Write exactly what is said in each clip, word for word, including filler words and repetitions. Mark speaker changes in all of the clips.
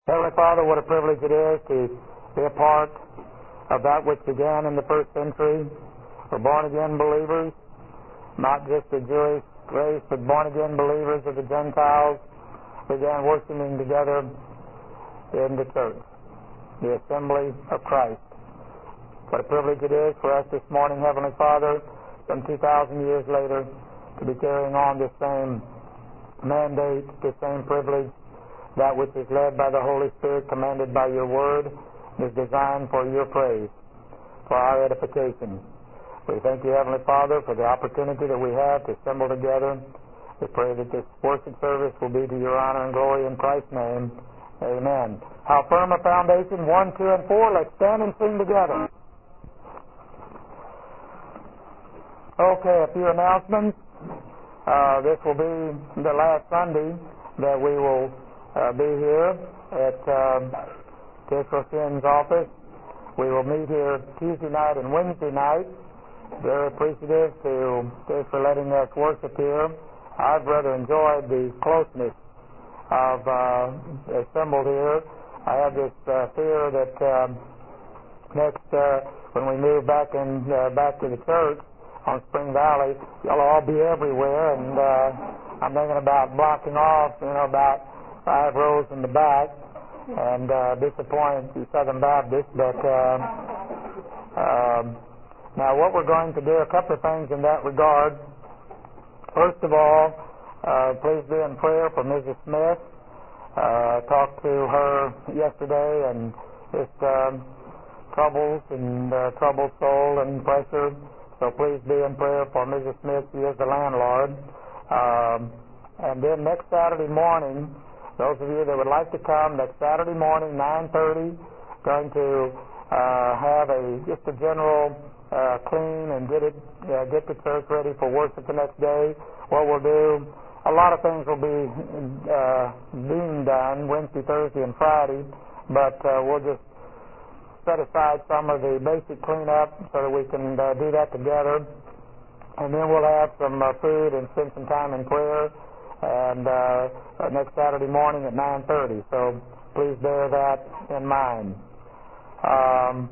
Speaker 1: Heavenly Father, what a privilege it is to be a part of that which began in the first century for born-again believers, not just the Jewish race, but born-again believers of the Gentiles began worshiping together in the church, the assembly of Christ. What a privilege it is for us this morning, Heavenly Father, some two thousand years later, to be carrying on this same mandate, this same privilege, that which is led by the Holy Spirit, commanded by your word, is designed for your praise, for our edification. We thank you, Heavenly Father, for the opportunity that we have to assemble together. We pray that this worship service will be to your honor and glory in Christ's name. Amen. How firm a foundation, one, two, and four. Let's stand and sing together. Okay, a few announcements. Uh, this will be the last Sunday that we will Uh, be here at um, District Sin's office. We will meet here Tuesday night and Wednesday night. Very appreciative to Dick for letting us worship here. I've rather enjoyed the closeness of uh, assembled here. I have this uh, fear that um, next uh, when we move back in uh, back to the church on Spring Valley, you'll all be everywhere, and uh, I'm thinking about blocking off, you know, about five rows in the back, and uh, disappoint the Southern Baptists. But uh, um, now what we're going to do, a couple of things in that regard. First of all, uh, please be in prayer for Missus Smith. Uh, talked to her yesterday, and just um, troubles and uh, troubled soul and pressure. So please be in prayer for Missus Smith. She is the landlord. Um, and then next Saturday morning, those of you that would like to come, next Saturday morning, nine thirty, going to uh, have a just a general uh, clean and get it, uh, get the church ready for worship the next day. What we'll do, a lot of things will be uh, being done Wednesday, Thursday, and Friday, but uh, we'll just set aside some of the basic cleanup so that we can uh, do that together, and then we'll have some uh, food and spend some time in prayer. And uh, next Saturday morning at nine thirty. So please bear that in mind. Um,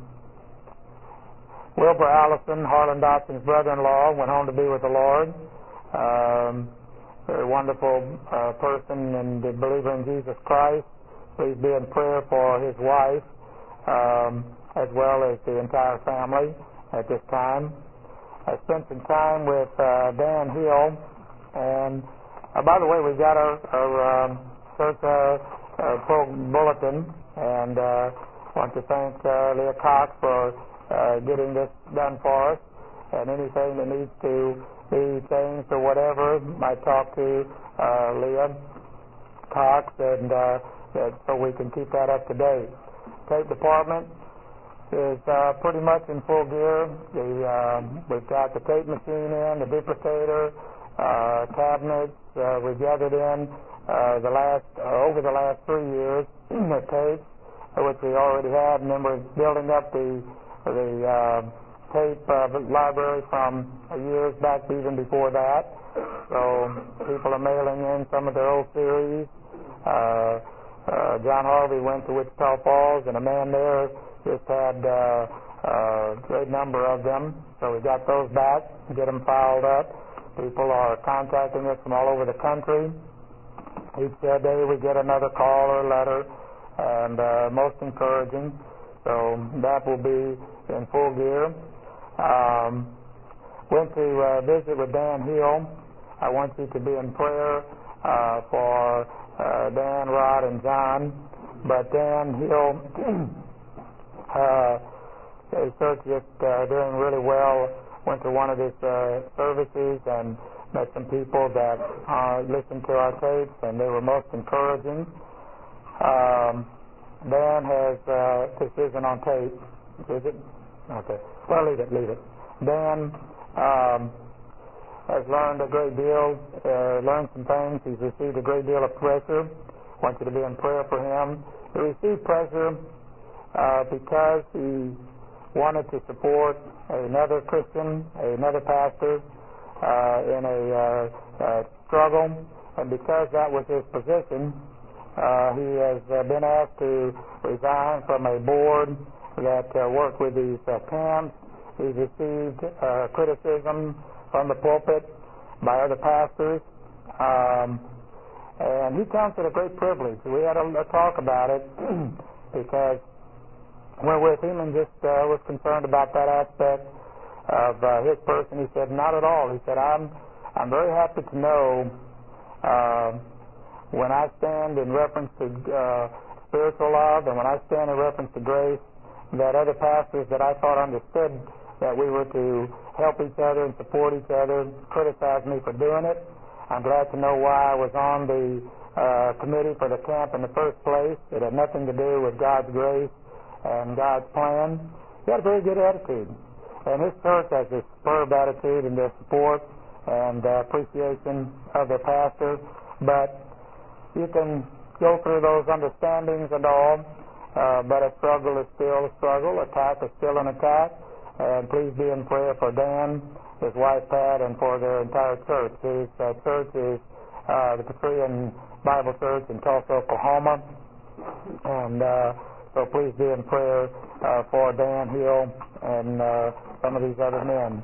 Speaker 1: Wilbur Allison, Harlan Dobson's brother-in-law, went home to be with the Lord. Um, very wonderful uh, person and a believer in Jesus Christ. Please be in prayer for his wife um, as well as the entire family at this time. I spent some time with uh, Dan Hill, and Uh, by the way, we got our, our um, church uh, uh, bulletin, and uh, want to thank uh, Leah Cox for uh, getting this done for us. And anything that needs to be changed or whatever, I talk to uh, Leah Cox, and uh, that, so we can keep that up to date. Tape department is uh, pretty much in full gear. The, uh, we've got the tape machine in, the duplicator, uh, cabinets. Uh, we gathered in uh, the last uh, over the last three years the tapes, which we already had, and then we're building up the the uh, tape uh, library from years back, even before that. So people are mailing in some of their old series. Uh, uh, John Harvey went to Wichita Falls, and a man there just had uh, a great number of them. So we got those back, get them filed up. People are contacting us from all over the country. Each uh, day we get another call or letter, and uh, most encouraging. So that will be in full gear. Um, went to uh, visit with Dan Hill. I want you to be in prayer uh, for uh, Dan, Rod, and John. But Dan Hill, uh, his church just uh, doing really well. Went to one of his uh, services and met some people that uh, listened to our tapes, and they were most encouraging. Um, Dan has, uh, this isn't on tape, is it? Okay. Well, leave it, leave it. Dan um, has learned a great deal, uh, learned some things. He's received a great deal of pressure. I want you to be in prayer for him. He received pressure uh, because he wanted to support another Christian, another pastor uh, in a uh, uh, struggle, and because that was his position, Uh, he has uh, been asked to resign from a board that uh, worked with these uh, camps. He's received uh, criticism from the pulpit by other pastors, um, and he counts it a great privilege. We had a, a talk about it because we're with him and just uh, was concerned about that aspect of uh, his person. He said, not at all. He said, I'm, I'm very happy to know uh, when I stand in reference to uh, spiritual love and when I stand in reference to grace, that other pastors that I thought understood that we were to help each other and support each other criticized me for doing it. I'm glad to know why I was on the uh, committee for the camp in the first place. It had nothing to do with God's grace and God's plan. He had a very good attitude. And his church has this superb attitude in their support and uh, appreciation of their pastor. But you can go through those understandings and all, uh, but a struggle is still a struggle. Attack is still an attack. And please be in prayer for Dan, his wife Pat, and for their entire church. His uh, church is uh, the Presbyterian Bible Church in Tulsa, Oklahoma. And uh, so please be in prayer uh, for Dan Hill and uh, some of these other men.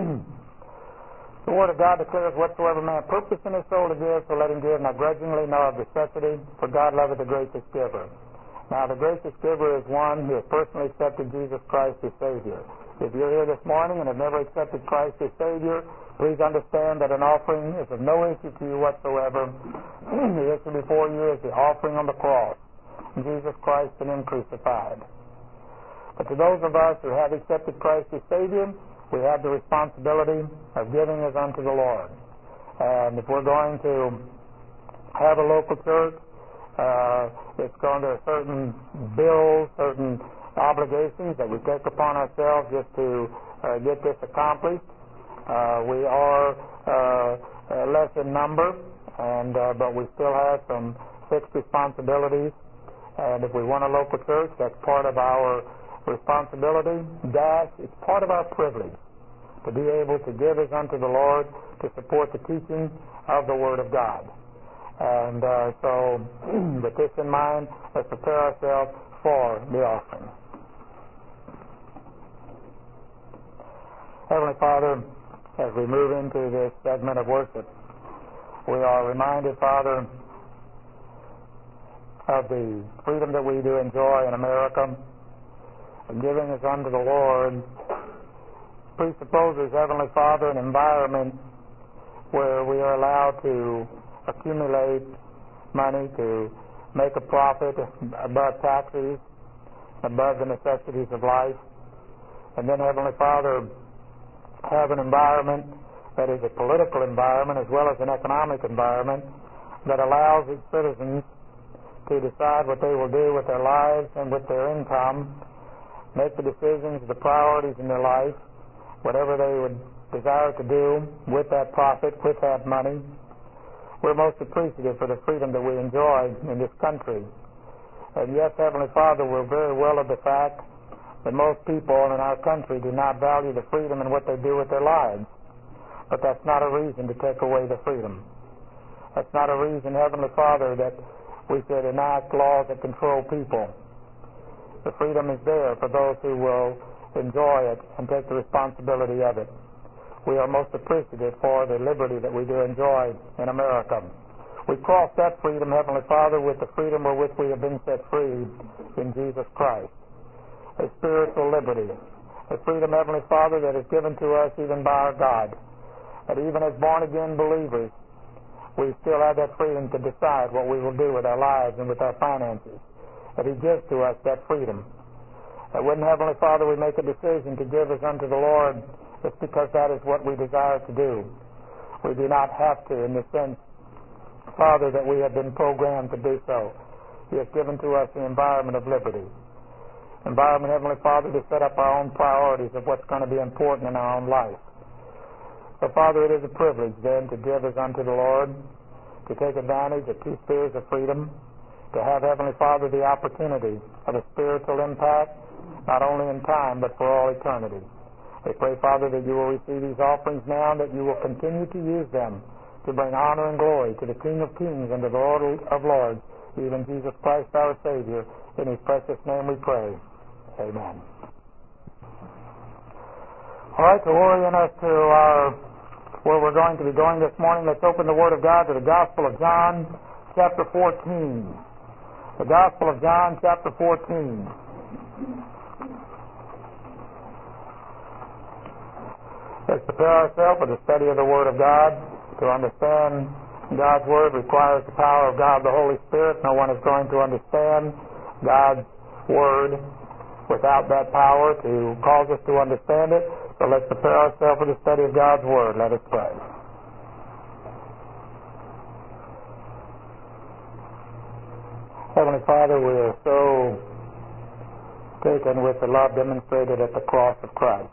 Speaker 1: The Word of God declares, whatsoever man purpose in his soul to give, so let him give, not grudgingly, nor of necessity, for God loveth the gracious giver. Now, the gracious giver is one who has personally accepted Jesus Christ as Savior. If you're here this morning and have never accepted Christ as Savior, please understand that an offering is of no issue to you whatsoever. The issue before you is the offering on the cross, Jesus Christ and Him crucified. But to those of us who have accepted Christ as Savior, we have the responsibility of giving as unto the Lord. And if we're going to have a local church, uh, it's going to certain bills, certain obligations that we take upon ourselves just to uh, get this accomplished. Uh, we are uh, uh, less in number, and uh, but we still have some fixed responsibilities. And if we want a local church, that's part of our responsibility. Dash, it's part of our privilege to be able to give as unto the Lord to support the teaching of the Word of God. And uh, so, with this in mind, let's prepare ourselves for the offering. Heavenly Father, as we move into this segment of worship, we are reminded, Father, of the freedom that we do enjoy in America. Giving is unto the Lord presupposes, Heavenly Father, an environment where we are allowed to accumulate money to make a profit above taxes, above the necessities of life. And then, Heavenly Father, have an environment that is a political environment as well as an economic environment that allows its citizens to decide what they will do with their lives and with their income, make the decisions, the priorities in their life, whatever they would desire to do with that profit, with that money. We're most appreciative for the freedom that we enjoy in this country. And yes, Heavenly Father, we're very well of the fact that most people in our country do not value the freedom in what they do with their lives. But that's not a reason to take away the freedom. That's not a reason, Heavenly Father, that we should enact laws that control people. The freedom is there for those who will enjoy it and take the responsibility of it. We are most appreciative for the liberty that we do enjoy in America. We cross that freedom, Heavenly Father, with the freedom wherewith we have been set free in Jesus Christ. A spiritual liberty. A freedom, Heavenly Father, that is given to us even by our God. That even as born-again believers, we still have that freedom to decide what we will do with our lives and with our finances. That He gives to us that freedom. That when, Heavenly Father, we make a decision to give as unto the Lord, it's because that is what we desire to do. We do not have to, in the sense, Father, that we have been programmed to do so. He has given to us the environment of liberty. Environment, Heavenly Father, to set up our own priorities of what's going to be important in our own life. So, Father, it is a privilege, then, to give as unto the Lord, to take advantage of two spheres of freedom, to have, Heavenly Father, the opportunity of a spiritual impact, not only in time, but for all eternity. We pray, Father, that you will receive these offerings now, and that you will continue to use them to bring honor and glory to the King of Kings and to the Lord of Lords, even Jesus Christ our Savior. In His precious name we pray. Amen. All right, to orient us to our, where we're going to be going this morning, let's open the Word of God to the Gospel of John, chapter fourteen. The Gospel of John, chapter fourteen. Let's prepare ourselves for the study of the Word of God. To understand God's Word requires the power of God, the Holy Spirit. No one is going to understand God's Word without that power to cause us to understand it. So let's prepare ourselves for the study of God's Word. Let us pray. Heavenly Father, we are so taken with the love demonstrated at the cross of Christ.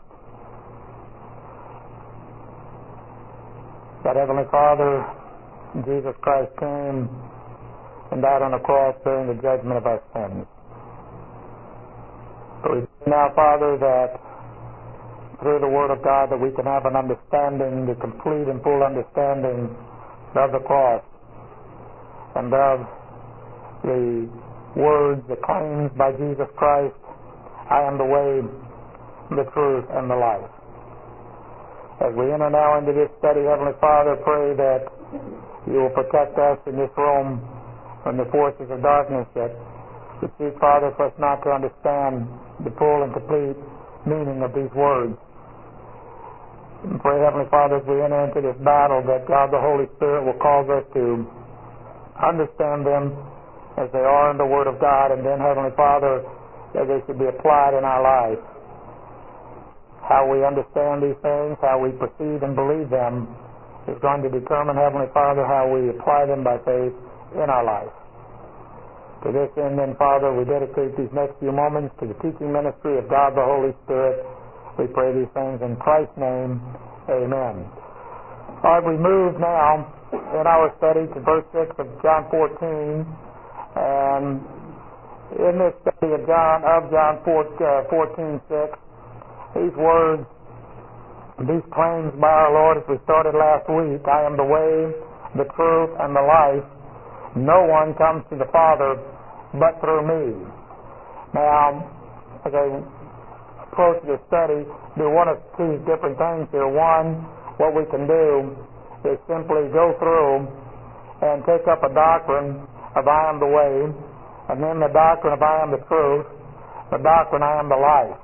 Speaker 1: That Heavenly Father, Jesus Christ came and died on the cross bearing the judgment of our sins. But we pray now, Father, that through the Word of God that we can have an understanding, the complete and full understanding of the cross and of the words, the claims by Jesus Christ, I am the way, the truth, and the life. As we enter now into this study, Heavenly Father, pray that You will protect us in this room from the forces of darkness that we seek, Father, for us not to understand the full and complete meaning of these words. And pray, Heavenly Father, as we enter into this battle, that God the Holy Spirit will cause us to understand them as they are in the Word of God, and then, Heavenly Father, that they should be applied in our life. How we understand these things, how we perceive and believe them, is going to determine, Heavenly Father, how we apply them by faith in our life. To this end, then, Father, we dedicate these next few moments to the teaching ministry of God the Holy Spirit. We pray these things in Christ's name. Amen. All right, we move now in our study to verse six of John fourteen. And in this study of John, of John fourteen six, these words, these claims by our Lord, as we started last week, I am the way, the truth, and the life. No one comes to the Father but through me. Now, as I approach this study, do one of two different things here. One, what we can do is simply go through and take up a doctrine of I am the way, and then the doctrine of I am the truth, the doctrine I am the life.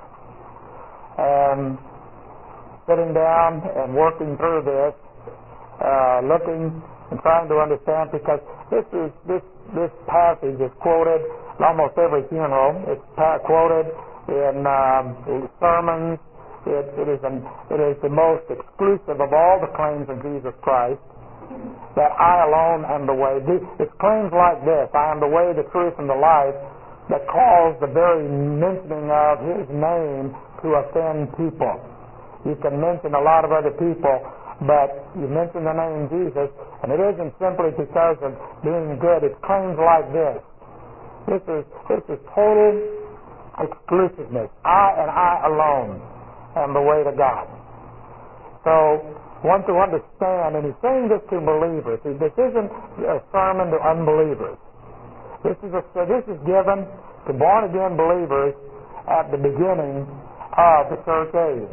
Speaker 1: And sitting down and working through this, uh, looking and trying to understand, because this is this this passage is quoted in almost every funeral. It's pa- quoted in um, sermons. It, it is an, it is the most exclusive of all the claims of Jesus Christ, that I alone am the way. It's claims like this: I am the way, the truth, and the life, that cause the very mentioning of His name to offend people. You can mention a lot of other people, but you mention the name Jesus, and it isn't simply because of being good. It's claims like this. This is this is total exclusiveness. I and I alone am the way to God. So, one to understand, and he's saying this to believers. This isn't a sermon to unbelievers. This is a, this is given to born again believers at the beginning of the church age.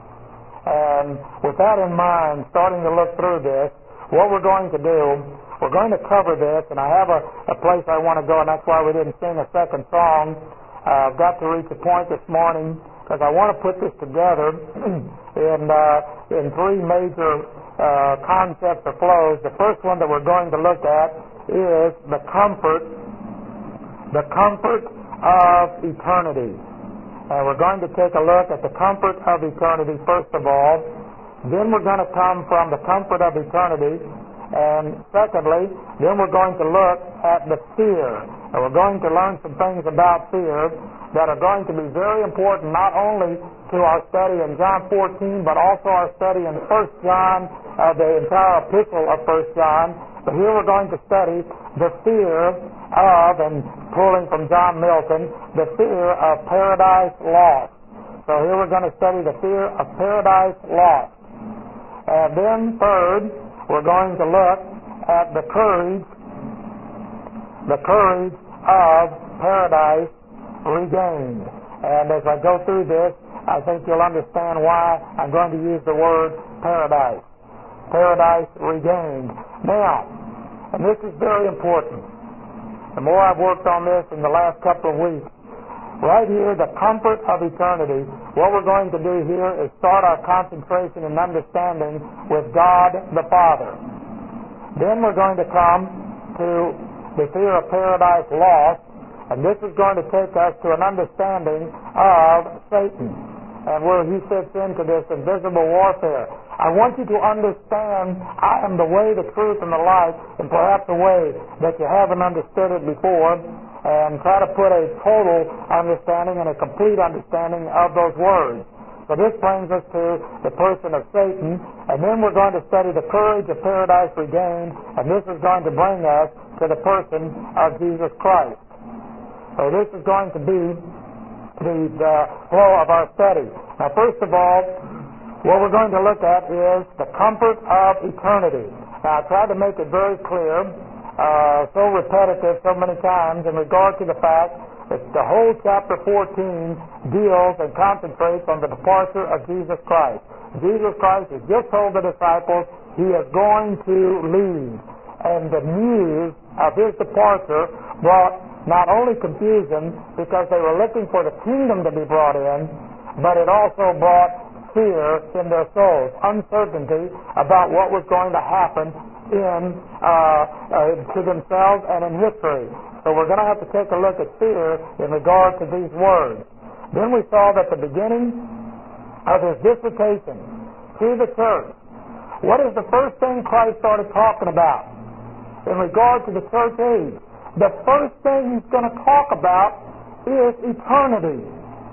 Speaker 1: And with that in mind, starting to look through this, what we're going to do, we're going to cover this, and I have a, a place I want to go, and that's why we didn't sing a second song. Uh, I've got to reach a point this morning, because I want to put this together in uh, in three major uh, concepts or flows. The first one that we're going to look at is the comfort, the comfort of eternity. And we're going to take a look at the comfort of eternity first of all. Then we're going to come from the comfort of eternity. And secondly, then we're going to look at the fear. And we're going to learn some things about fear that are going to be very important, not only to our study in John fourteen, but also our study in First John, uh, the entire epistle of First John. But here we're going to study the fear of, and pulling from John Milton, the fear of paradise lost. So here we're going to study the fear of paradise lost. And then third, we're going to look at the courage the courage of paradise regained. And as I go through this, I think you'll understand why I'm going to use the word paradise. Paradise regained. Now, and this is very important. The more I've worked on this in the last couple of weeks, right here, the comfort of eternity, what we're going to do here is start our concentration and understanding with God the Father. Then we're going to come to the fear of paradise lost, and this is going to take us to an understanding of Satan and where he fits into this invisible warfare. I want you to understand I am the way, the truth, and the life in perhaps a way that you haven't understood it before, and try to put a total understanding and a complete understanding of those words. So this brings us to the person of Satan, and then we're going to study the courage of paradise regained, and this is going to bring us to the person of Jesus Christ. So this is going to be the, the flow of our study. Now, first of all, what we're going to look at is the comfort of eternity. Now, I tried to make it very clear, uh, so repetitive so many times in regard to the fact that the whole chapter fourteen deals and concentrates on the departure of Jesus Christ. Jesus Christ has just told the disciples he is going to leave, and the news of his departure brought not only confusion because they were looking for the kingdom to be brought in, but it also brought fear in their souls, uncertainty about what was going to happen in uh, uh, to themselves and in history. So we're going to have to take a look at fear in regard to these words. Then we saw that the beginning of his dissertation to the church, what is the first thing Christ started talking about in regard to the church age? The first thing he's going to talk about is eternity.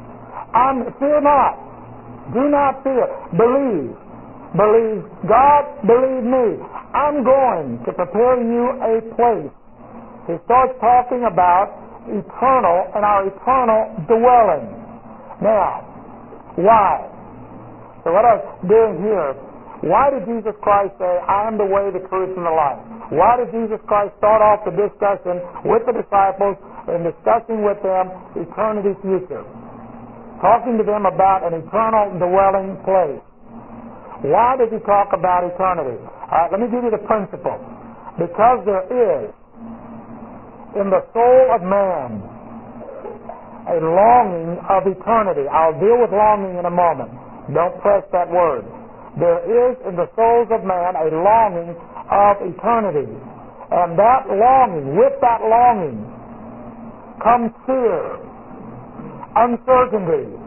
Speaker 1: Um, fear not. Do not fear. Believe. Believe God. Believe me. I'm going to prepare you a place. He starts talking about eternal and our eternal dwelling. Now, why? So what I was doing here, why did Jesus Christ say, I am the way, the truth, and the life? Why did Jesus Christ start off the discussion with the disciples and discussing with them eternity's future? Talking to them about an eternal dwelling place. Why did he talk about eternity? All right, let me give you the principle. Because there is in the soul of man a longing of eternity. I'll deal with longing in a moment. Don't press that word. There is in the souls of man a longing of eternity. And that longing, with that longing, comes fear, uncertainty,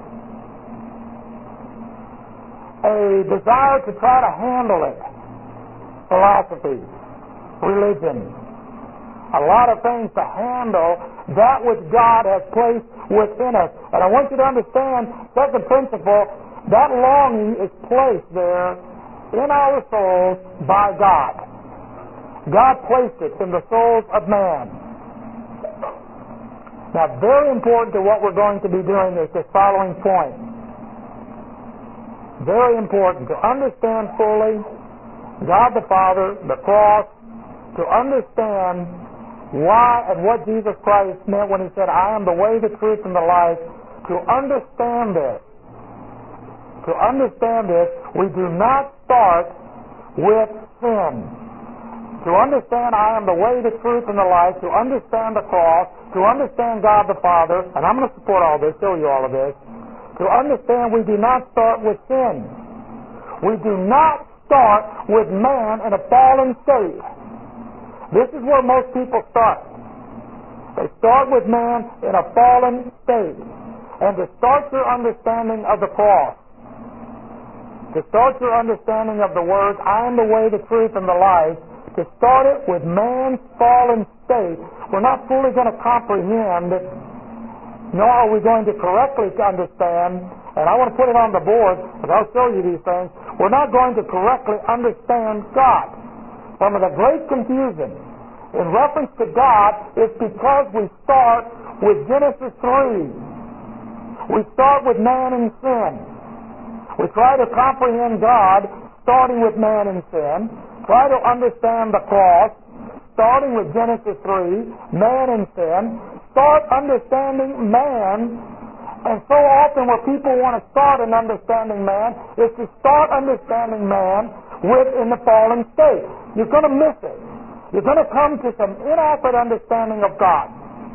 Speaker 1: a desire to try to handle it, philosophy, religion, a lot of things to handle that which God has placed within us. And I want you to understand, second principle, that longing is placed there in our souls by God. God placed it in the souls of man. Now, very important to what we're going to be doing is this following point. Very important to understand fully God the Father, the cross, to understand why and what Jesus Christ meant when he said, I am the way, the truth, and the life. To understand this, to understand this, we do not start with sin. To understand I am the way, the truth, and the life, to understand the cross, to understand God the Father, and I'm going to support all this, show you all of this, to understand we do not start with sin. We do not start with man in a fallen state. This is where most people start. They start with man in a fallen state. And to start your understanding of the cross, to start your understanding of the words, I am the way, the truth, and the life, to start it with man's fallen state, we're not fully going to comprehend, nor are we going to correctly understand, and I want to put it on the board, because I'll show you these things, we're not going to correctly understand God. Some of the great confusion in reference to God is because we start with Genesis three. We start with man and sin. We try to comprehend God starting with man and sin, try to understand the cross, starting with Genesis three, man and sin, start understanding man. And so often where people want to start in understanding man is to start understanding man within the fallen state. You're going to miss it. You're going to come to some inaccurate understanding of God.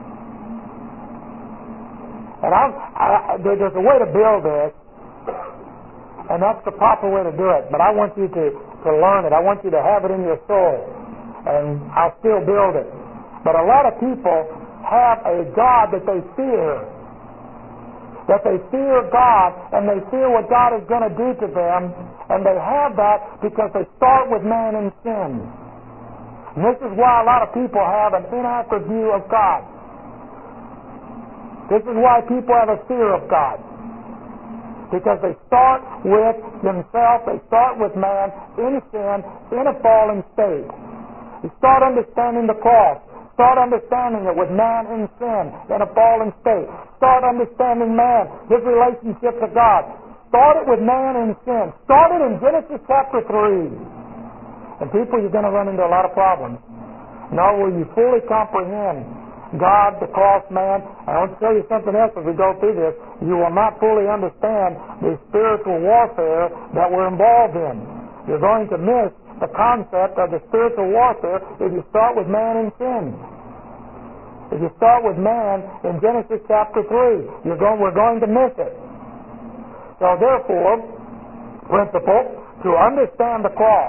Speaker 1: And I'm, I, there's a way to build this, and that's the proper way to do it. But I want you to, to learn it. I want you to have it in your soul. And I'll still build it. But a lot of people have a God that they fear. That they fear God, and they fear what God is going to do to them, and they have that because they start with man in sin. And this is why a lot of people have an inaccurate view of God. This is why people have a fear of God. Because they start with themselves, they start with man in sin, in a fallen state. You start understanding the cross. Start understanding it with man in sin, in a fallen state. Start understanding man, his relationship to God. Start it with man in sin. Start it in Genesis chapter three. And people, you're going to run into a lot of problems. Now, will you fully comprehend God, the cross, man? I want to tell you something else as we go through this. You will not fully understand the spiritual warfare that we're involved in. You're going to miss the concept of the spiritual warfare if you start with man in sin. If you start with man in Genesis chapter three, you're going, we're going to miss it. So therefore, principle, to understand the cross,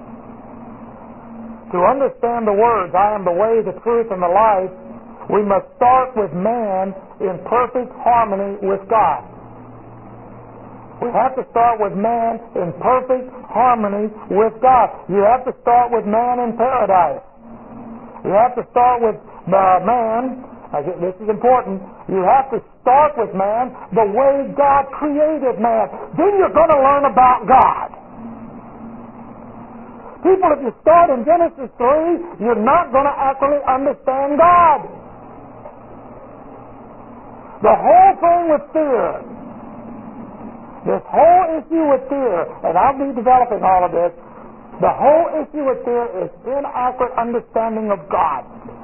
Speaker 1: to understand the words, I am the way, the truth, and the life, we must start with man in perfect harmony with God. We have to start with man in perfect harmony with God. You have to start with man in paradise. You have to start with uh, man, this is important, you have to start with man the way God created man. Then you're going to learn about God. People, if you start in Genesis three, you're not going to actually understand God. The whole thing with fear, this whole issue with fear, and I'll be developing all of this, the whole issue with fear is inaccurate understanding of God.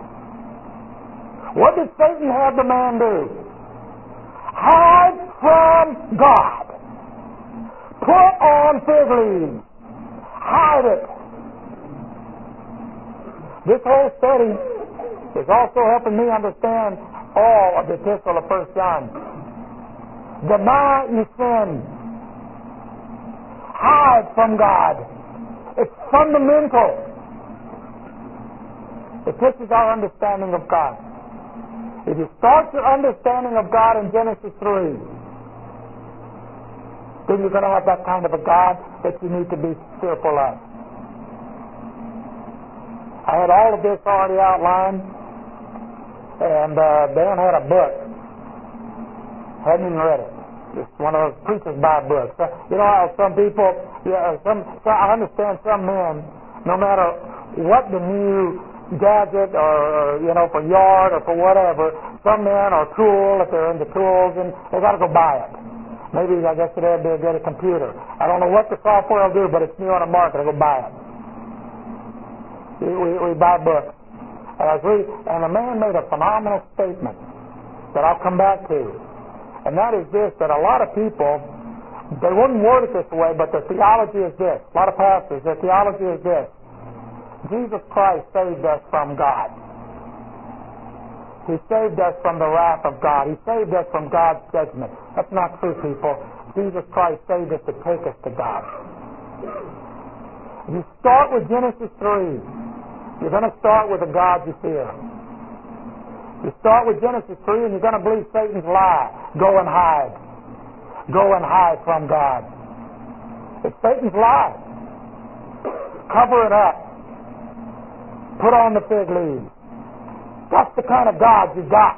Speaker 1: What did Satan have the man do? Hide from God. Put on fig leaves. Hide it. This whole study is also helping me understand all of the epistle of First John. Deny your sin. Hide from God. It's fundamental. It teaches our understanding of God. If you start your understanding of God in Genesis three, then you're going to have that kind of a God that you need to be fearful of. I had all of this already outlined, and uh, Dan had a book. Hadn't even read it. It's one of those preachers buy books. Uh, you know how some people, yeah, some, so I understand some men, no matter what the new gadget or, or, you know, for yard or for whatever, some men are tool, if they're into tools, and they got to go buy it. Maybe, I guess today they'll get a computer. I don't know what the software will do, but it's new on the market. I'll go buy it. We, we, we buy books. And, as we, and a man made a phenomenal statement that I'll come back to. And that is this, that a lot of people, they wouldn't word it this way, but their theology is this. A lot of pastors, their theology is this. Jesus Christ saved us from God. He saved us from the wrath of God. He saved us from God's judgment. That's not true, people. Jesus Christ saved us to take us to God. If you start with Genesis three, you're going to start with a God you fear. You start with Genesis three and you're going to believe Satan's lie. Go and hide. Go and hide from God. It's Satan's lie. Cover it up. Put on the fig leaves. That's the kind of God you got.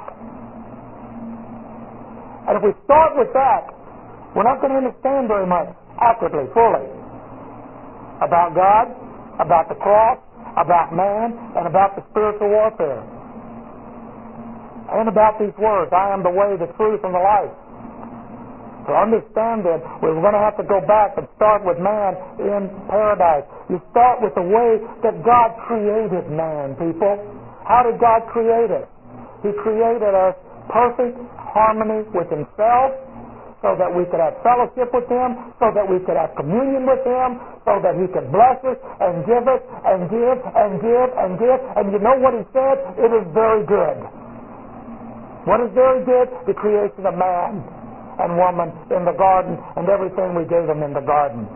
Speaker 1: And if we start with that, we're not going to understand very much accurately, fully, about God, about the cross, about man, and about the spiritual warfare. And about these words, I am the way, the truth, and the life. To understand it, we're going to have to go back and start with man in paradise. You start with the way that God created man, people. How did God create us? He created us perfect harmony with Himself, so that we could have fellowship with Him, so that we could have communion with Him, so that He could bless us and give us and give and give and give. And you know what He said? It is very good. What is very good? The creation of man and woman in the garden and everything we gave them in the garden.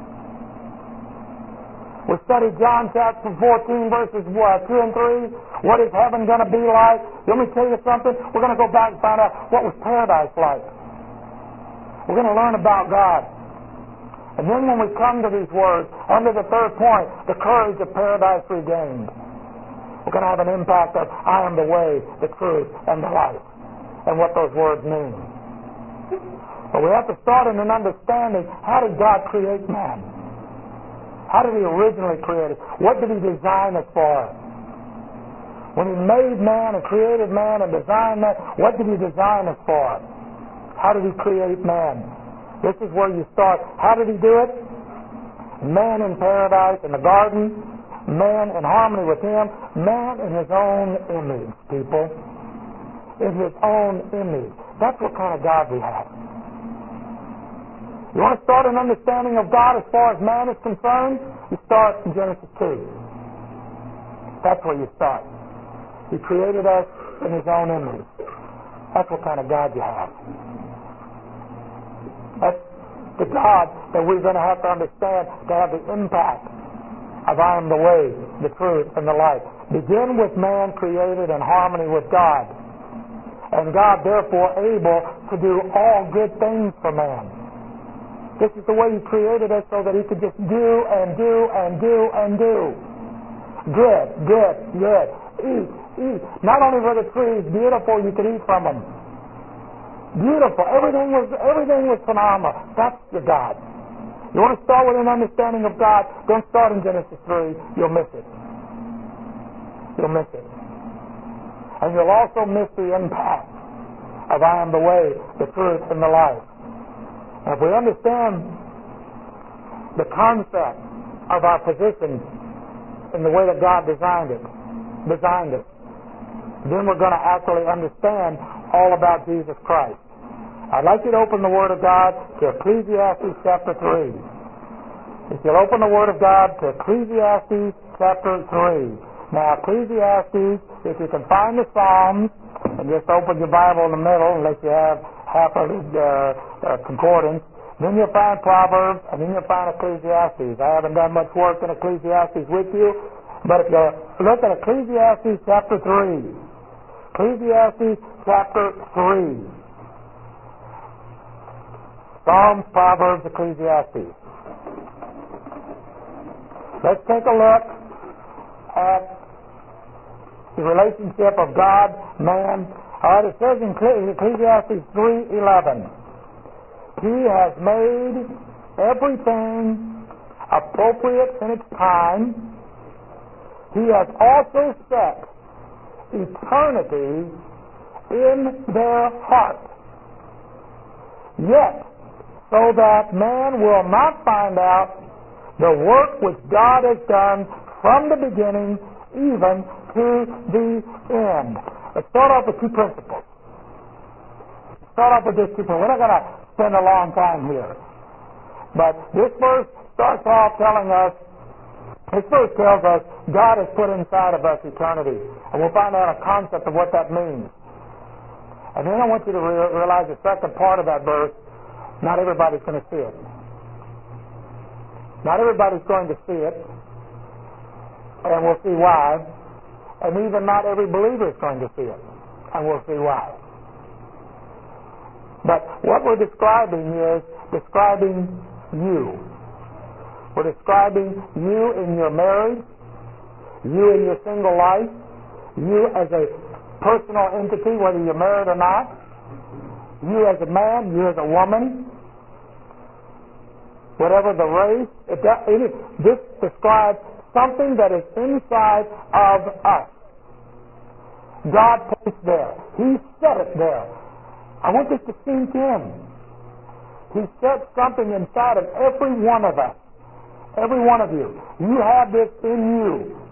Speaker 1: We studied John chapter fourteen, verses what, two and three. What is heaven going to be like? Let me tell you something. We're going to go back and find out what was paradise like. We're going to learn about God. And then when we come to these words, under the third point, the courage of paradise regained, we're going to have an impact of I am the way, the truth, and the life, and what those words mean. But we have to start in an understanding, how did God create man? How did He originally create us? What did He design us for? When He made man and created man and designed man, what did He design us for? How did He create man? This is where you start. How did He do it? Man in paradise, in the garden, man in harmony with Him, man in His own image, people. In His own image. That's what kind of God we have. You want to start an understanding of God as far as man is concerned? You start in Genesis two. That's where you start. He created us in His own image. That's what kind of God you have. That's the God that we're going to have to understand to have the impact of I am the way, the truth, and the life. Begin with man created in harmony with God. And God therefore able to do all good things for man. This is the way He created us, so that He could just do and do and do and do. Good, good, good. Eat, eat. Not only were the trees beautiful, you could eat from them. Beautiful. Everything was everything was phenomenal. That's your God. You want to start with an understanding of God, don't start in Genesis three. You'll miss it. You'll miss it. And you'll also miss the impact of I am the way, the truth, and the life. And if we understand the concept of our position in the way that God designed it, designed it, then we're going to actually understand all about Jesus Christ. I'd like you to open the Word of God to Ecclesiastes chapter three. If you'll open the Word of God to Ecclesiastes chapter three. Now, Ecclesiastes, if you can find the Psalms, and just open your Bible in the middle, unless you have half of the uh, uh, concordance, then you'll find Proverbs, and then you'll find Ecclesiastes. I haven't done much work in Ecclesiastes with you, but if you look at Ecclesiastes chapter three, Ecclesiastes chapter three. Psalms, Proverbs, Ecclesiastes. Let's take a look at the relationship of God, man. All right, it says in Ecclesiastes three eleven, He has made everything appropriate in its time. He has also set eternity in their heart. Yet, so that man will not find out the work which God has done from the beginning even to the end. Let's start off with two principles. Start off with this two principles. We're not going to spend a long time here. But this verse starts off telling us, this verse tells us God has put inside of us eternity. And we'll find out a concept of what that means. And then I want you to re- realize the second part of that verse. Not everybody's going to see it. Not everybody's going to see it. And we'll see why. And even not every believer is going to see it. And we'll see why. But what we're describing is describing you. We're describing you in your marriage, you in your single life, you as a personal entity, whether you're married or not, you as a man, you as a woman, whatever the race, it, it is, this describes something that is inside of us. God put it there. He set it there. I want this to sink in. He set something inside of every one of us. Every one of you. You have this in you.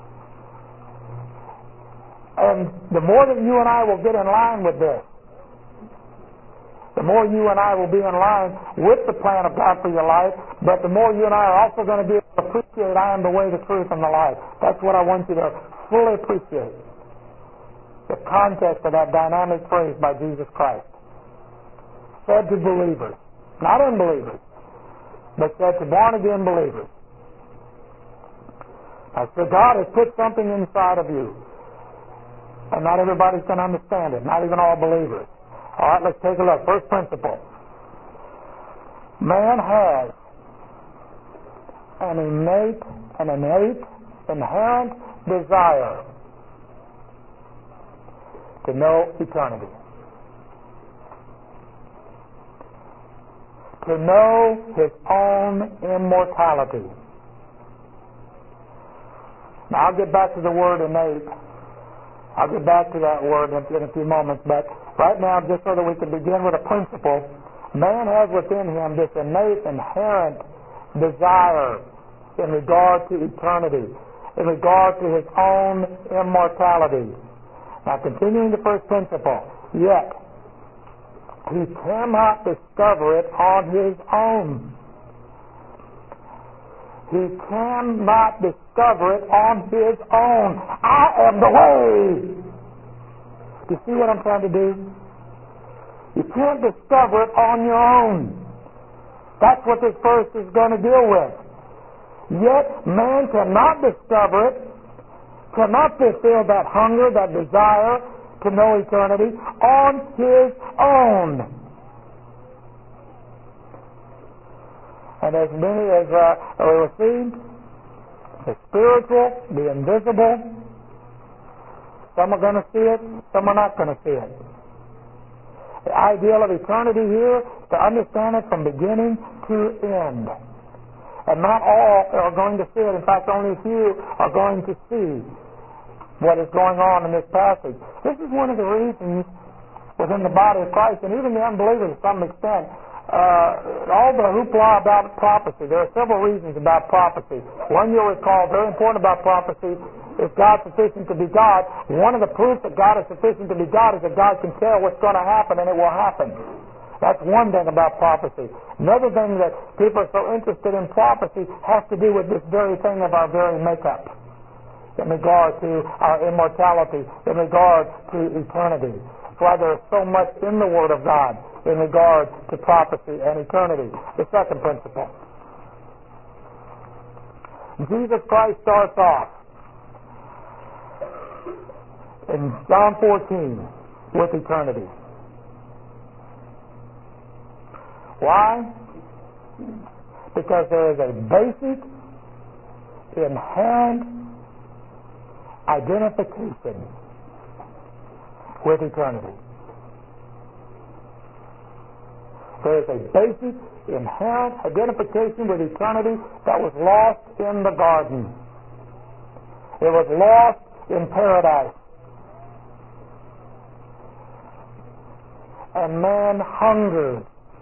Speaker 1: And the more that you and I will get in line with this, the more you and I will be in line with the plan of God for your life, but the more you and I are also going to be able to appreciate I am the way, the truth, and the life. That's what I want you to fully appreciate. The context of that dynamic phrase by Jesus Christ. Said to believers, not unbelievers, but said to born-again believers. Now, so God has put something inside of you, and not everybody's going to understand it, not even all believers. All right, let's take a look. First principle. Man has an innate, an innate, inherent desire to know eternity. To know his own immortality. Now, I'll get back to the word innate. I'll get back to that word in, in a few moments, but right now, just so that we can begin with a principle, man has within him this innate, inherent desire in regard to eternity, in regard to his own immortality. Now, continuing the first principle, yet he cannot discover it on his own. He cannot discover it on his own. I am the way. Do you see what I'm trying to do? You can't discover it on your own. That's what this verse is going to deal with. Yet man cannot discover it, cannot fulfill that hunger, that desire to know eternity on his own. And as many as uh, we will see, the spiritual, the invisible, some are going to see it, some are not going to see it. The ideal of eternity here is to understand it from beginning to end. And not all are going to see it. In fact, only a few are going to see what is going on in this passage. This is one of the reasons within the body of Christ, and even the unbelievers to some extent, uh, all the hoopla about prophecy. There are several reasons about prophecy. One you'll recall, very important about prophecy, is God sufficient to be God? One of the proofs that God is sufficient to be God is that God can tell what's going to happen, and it will happen. That's one thing about prophecy. Another thing that people are so interested in prophecy has to do with this very thing of our very makeup in regard to our immortality, in regard to eternity. That's why there is so much in the Word of God in regard to prophecy and eternity. The second principle. Jesus Christ starts off in John fourteen with eternity. Why? Because there is a basic, inherent identification with eternity. There is a basic, inherent identification with eternity that was lost in the garden. It was lost in paradise. And man hungers,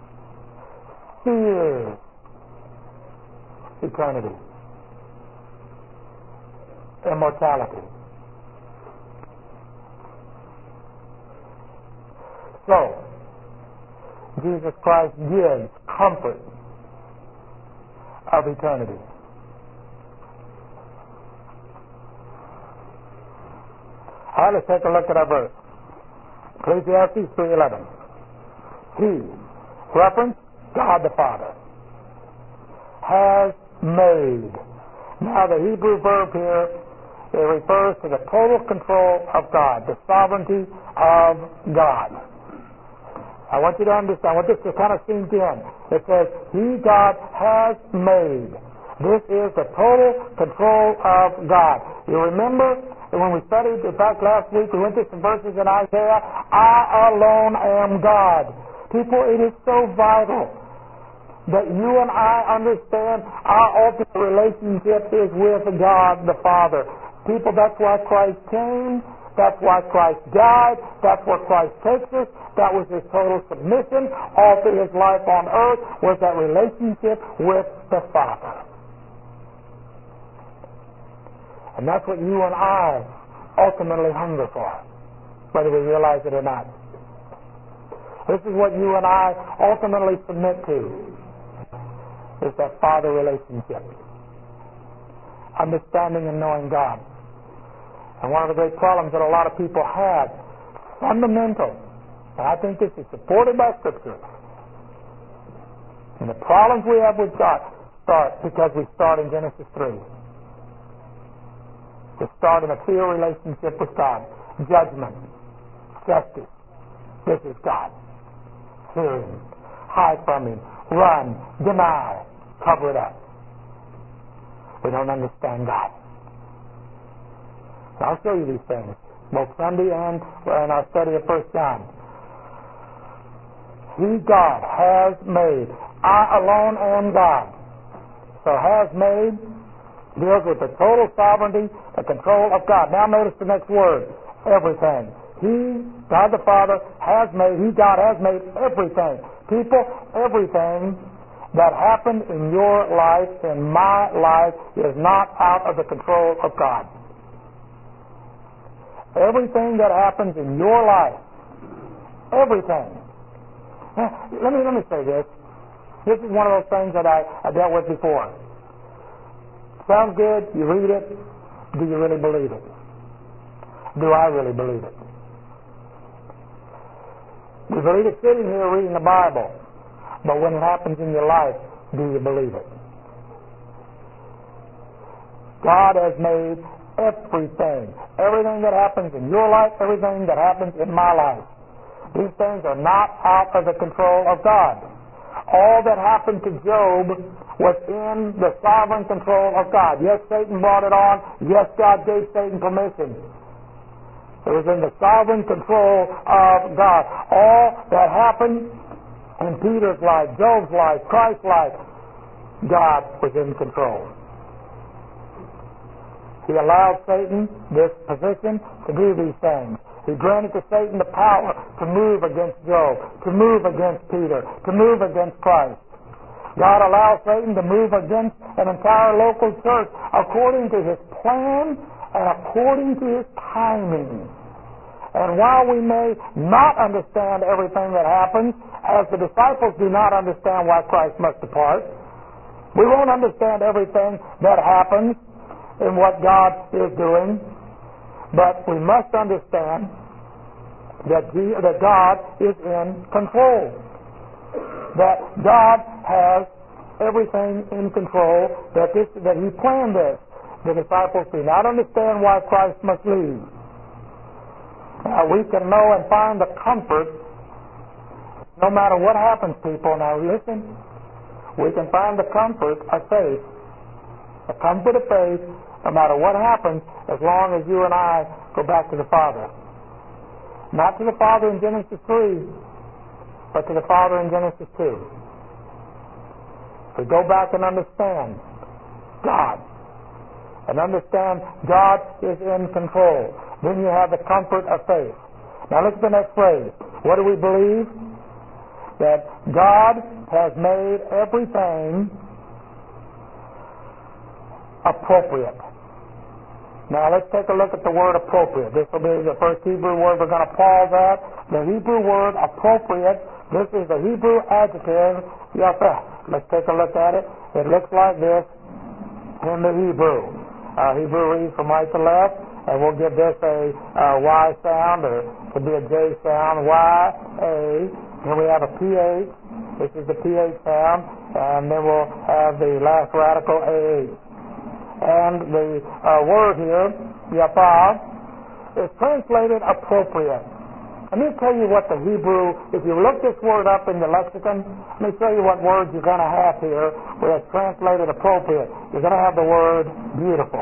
Speaker 1: fears eternity, immortality. So, Jesus Christ gives comfort of eternity. All right, let's take a look at our verse. Ecclesiastes three eleven. He, reference, God the Father, has made. Now the Hebrew verb here, it refers to the total control of God, the sovereignty of God. I want you to understand, I want this to kind of sink in. It says, He, God, has made. This is the total control of God. You remember when we studied, in fact, last week, we went through some verses in Isaiah, I alone am God. People, it is so vital that you and I understand our ultimate relationship is with God the Father. People, that's why Christ came. That's why Christ died. That's where Christ takes us. That was his total submission. All through his life on earth was that relationship with the Father. And that's what you and I ultimately hunger for, whether we realize it or not. This is what you and I ultimately submit to, is that Father relationship. Understanding and knowing God. And one of the great problems that a lot of people have, fundamental, and I think this is supported by Scripture, and the problems we have with God start because we start in Genesis three. We start in a clear relationship with God. Judgment. Justice. This is God. Fear him. Hide from him. Run. Deny. Cover it up. We don't understand God. And I'll show you these things, both Sunday and in our study of First John. He, God, has made. I alone am God. So has made deals with the total sovereignty, the control of God. Now notice the next word, everything. He, God the Father, has made, He, God, has made everything. People, everything that happened in your life, in my life, is not out of the control of God. Everything that happens in your life, everything. Now, let me, let me say this. This is one of those things that I, I dealt with before. Sounds good, you read it, do you really believe it? Do I really believe it? We believe it sitting here reading the Bible, but when it happens in your life, do you believe it? God has made everything. Everything that happens in your life, everything that happens in my life. These things are not out of the control of God. All that happened to Job was in the sovereign control of God. Yes, Satan brought it on. Yes, God gave Satan permission. It was in the sovereign control of God. All that happened in Peter's life, Job's life, Christ's life, God was in control. He allowed Satan this position to do these things. He granted to Satan the power to move against Job, to move against Peter, to move against Christ. God allowed Satan to move against an entire local church according to his plan and according to his timing. And while we may not understand everything that happens, as the disciples do not understand why Christ must depart, we won't understand everything that happens in what God is doing. But we must understand that, G- that God is in control. That God has everything in control, that, this, that He planned this. The disciples do not understand why Christ must leave. Now we can know and find the comfort no matter what happens, people. Now listen, we can find the comfort of faith, the comfort of faith, no matter what happens, as long as you and I go back to the Father. Not to the Father in Genesis three, but to the Father in Genesis two. We go back and understand God, and understand God is in control. Then you have the comfort of faith. Now look at the next phrase. What do we believe? That God has made everything appropriate. Now let's take a look at the word appropriate. This will be the first Hebrew word we're going to pause at. The Hebrew word appropriate, this is the Hebrew adjective, yafeh. Let's take a look at it. It looks like this in the Hebrew. Uh, Hebrew reads from right to left, and we'll give this a uh, Y sound, or it could be a J sound, Y, A. Then we have a P H. This is the P H sound, and then we'll have the last radical A H. And the uh, word here, yafah, is translated appropriate. Let me tell you what the Hebrew, if you look this word up in the lexicon, let me tell you what words you're going to have here where it's translated appropriate. You're going to have the word beautiful.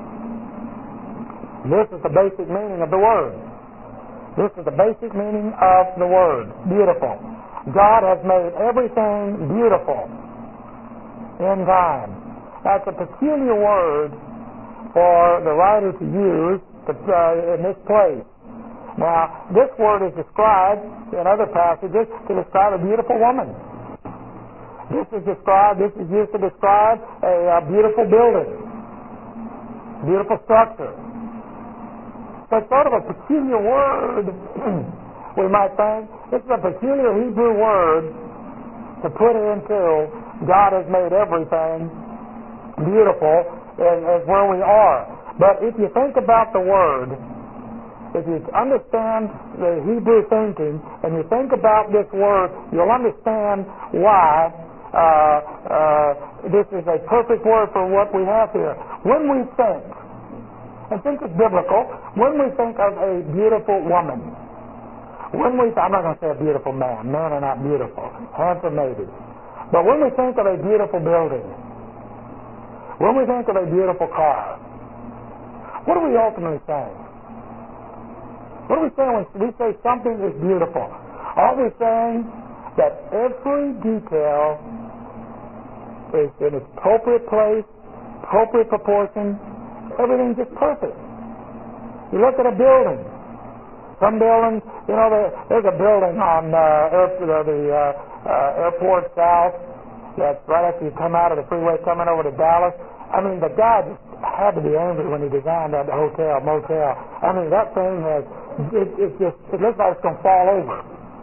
Speaker 1: This is the basic meaning of the word. This is the basic meaning of the word, beautiful. God has made everything beautiful in time. That's a peculiar word for the writer to use uh, in this place. Now, this word is described in other passages to describe a beautiful woman. This is described. This is used to describe a, a beautiful building, beautiful structure. So it's sort of a peculiar word. We might think it's a peculiar Hebrew word to put into God has made everything beautiful as, as where we are. But if you think about the word, if you understand the Hebrew thinking and you think about this word, you'll understand why uh, uh, this is a perfect word for what we have here. When we think, and think it's biblical, when we think of a beautiful woman, when we, I'm not going to say a beautiful man, men are not beautiful, handsome maybe, but when we think of a beautiful building, when we think of a beautiful car, what are we ultimately saying? What are we saying when we say something is beautiful? Are we saying that every detail is in its appropriate place, appropriate proportion, everything's just perfect? You look at a building. Some buildings, you know, there, there's a building on uh, air, the, the uh, uh, Airport South that's right after you come out of the freeway coming over to Dallas. I mean, the guy just had to be angry when he designed that hotel, motel. I mean, that thing has, it, it just, it looks like it's going to fall over.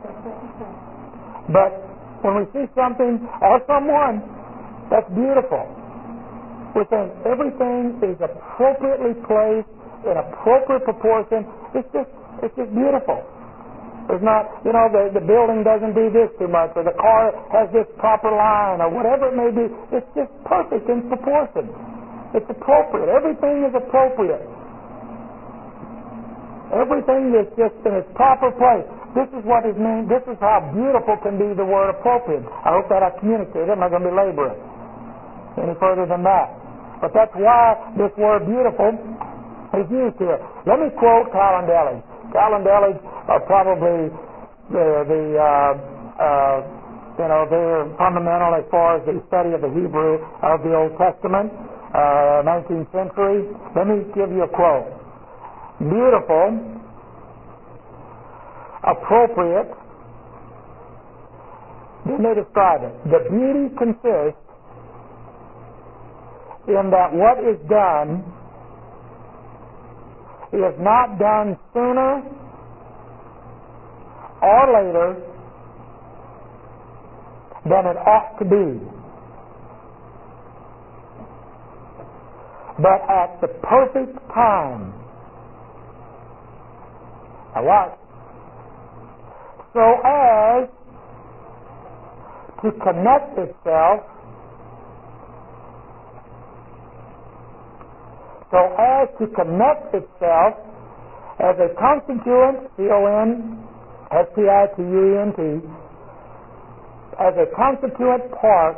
Speaker 1: But when we see something or someone that's beautiful, we think everything is appropriately placed in appropriate proportion. It's just, it's just beautiful. There's not, you know, the, the building doesn't do this too much, or the car has this proper line, or whatever it may be. It's just perfect in proportion. It's appropriate. Everything is appropriate. Everything is just in its proper place. This is what it means. This is how beautiful can be the word appropriate. I hope that I communicated. I'm not going to be laboring any further than that. But that's why this word beautiful is used here. Let me quote Colin Delage. Colin Delage are probably the, the uh, uh, you know, they're fundamental as far as the study of the Hebrew of the Old Testament, uh, nineteenth century. Let me give you a quote. Beautiful, appropriate, then they describe it. The beauty consists in that what is done is not done sooner or later than it ought to be, but at the perfect time. Now watch. So as to connect itself so as to connect itself as a constituent, C O N S T I T U E N T, as a constituent part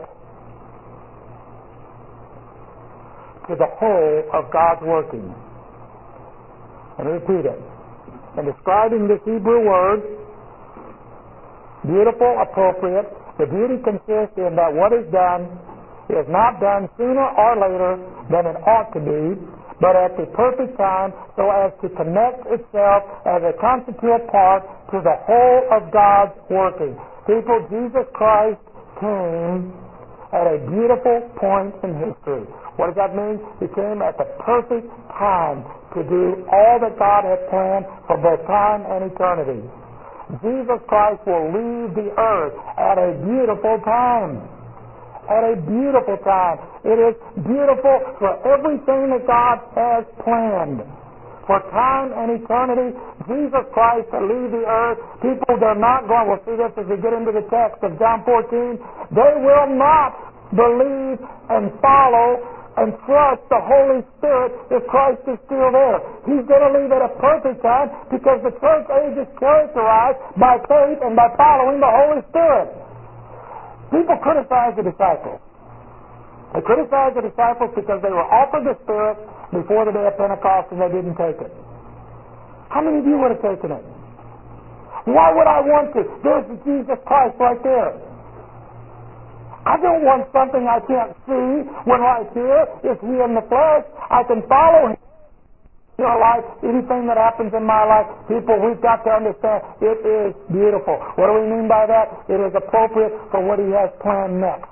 Speaker 1: to the whole of God's working. Let me repeat it. In describing this Hebrew word, beautiful, appropriate, the beauty consists in that what is done is not done sooner or later than it ought to be, but at the perfect time, so as to connect itself as a constituent part to the whole of God's working. People, Jesus Christ came at a beautiful point in history. What does that mean? He came at the perfect time to do all that God had planned for both time and eternity. Jesus Christ will leave the earth at a beautiful time. At a beautiful time. It is beautiful for everything that God has planned. For time and eternity, Jesus Christ to leave the earth, people they're not going, we'll see this as we get into the text of John fourteen, they will not believe and follow and trust the Holy Spirit if Christ is still there. He's going to leave at a perfect time because the church age is characterized by faith and by following the Holy Spirit. People criticize the disciples. They criticize the disciples because they were offered the Spirit before the day of Pentecost and they didn't take it. How many of you would have taken it? Why would I want to? There's Jesus Christ right there. I don't want something I can't see when right here is He in the flesh. I can follow Him. Your life, anything that happens in my life, people, we've got to understand it is beautiful. What do we mean by that? It is appropriate for what He has planned next.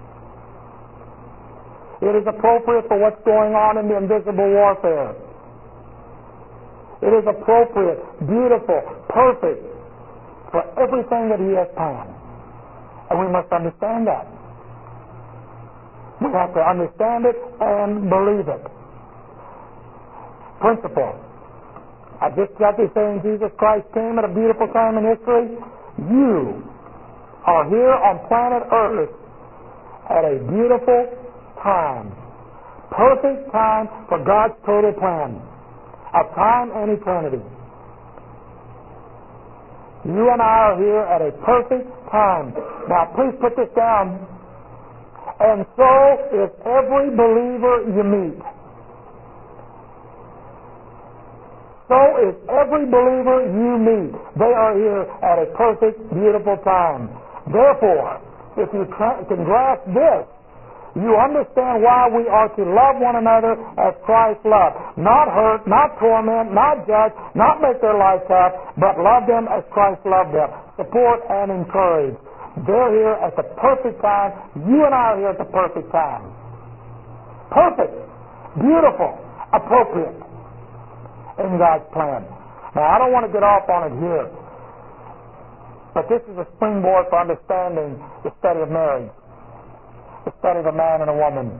Speaker 1: It is appropriate for what's going on in the invisible warfare. It is appropriate, beautiful, perfect for everything that He has planned. And we must understand that. We have to understand it and believe it. Principle. I just got to saying Jesus Christ came at a beautiful time in history. You are here on planet Earth at a beautiful time. Perfect time for God's total plan of time and eternity. You and I are here at a perfect time. Now please put this down. And so is every believer you meet. So is every believer you meet. They are here at a perfect, beautiful time. Therefore, if you can grasp this, you understand why we are to love one another as Christ loved. Not hurt, not torment, not judge, not make their life tough, but love them as Christ loved them. Support and encourage. They're here at the perfect time. You and I are here at the perfect time. Perfect, beautiful, appropriate in God's plan. Now, I don't want to get off on it here, but this is a springboard for understanding the study of marriage, the study of a man and a woman.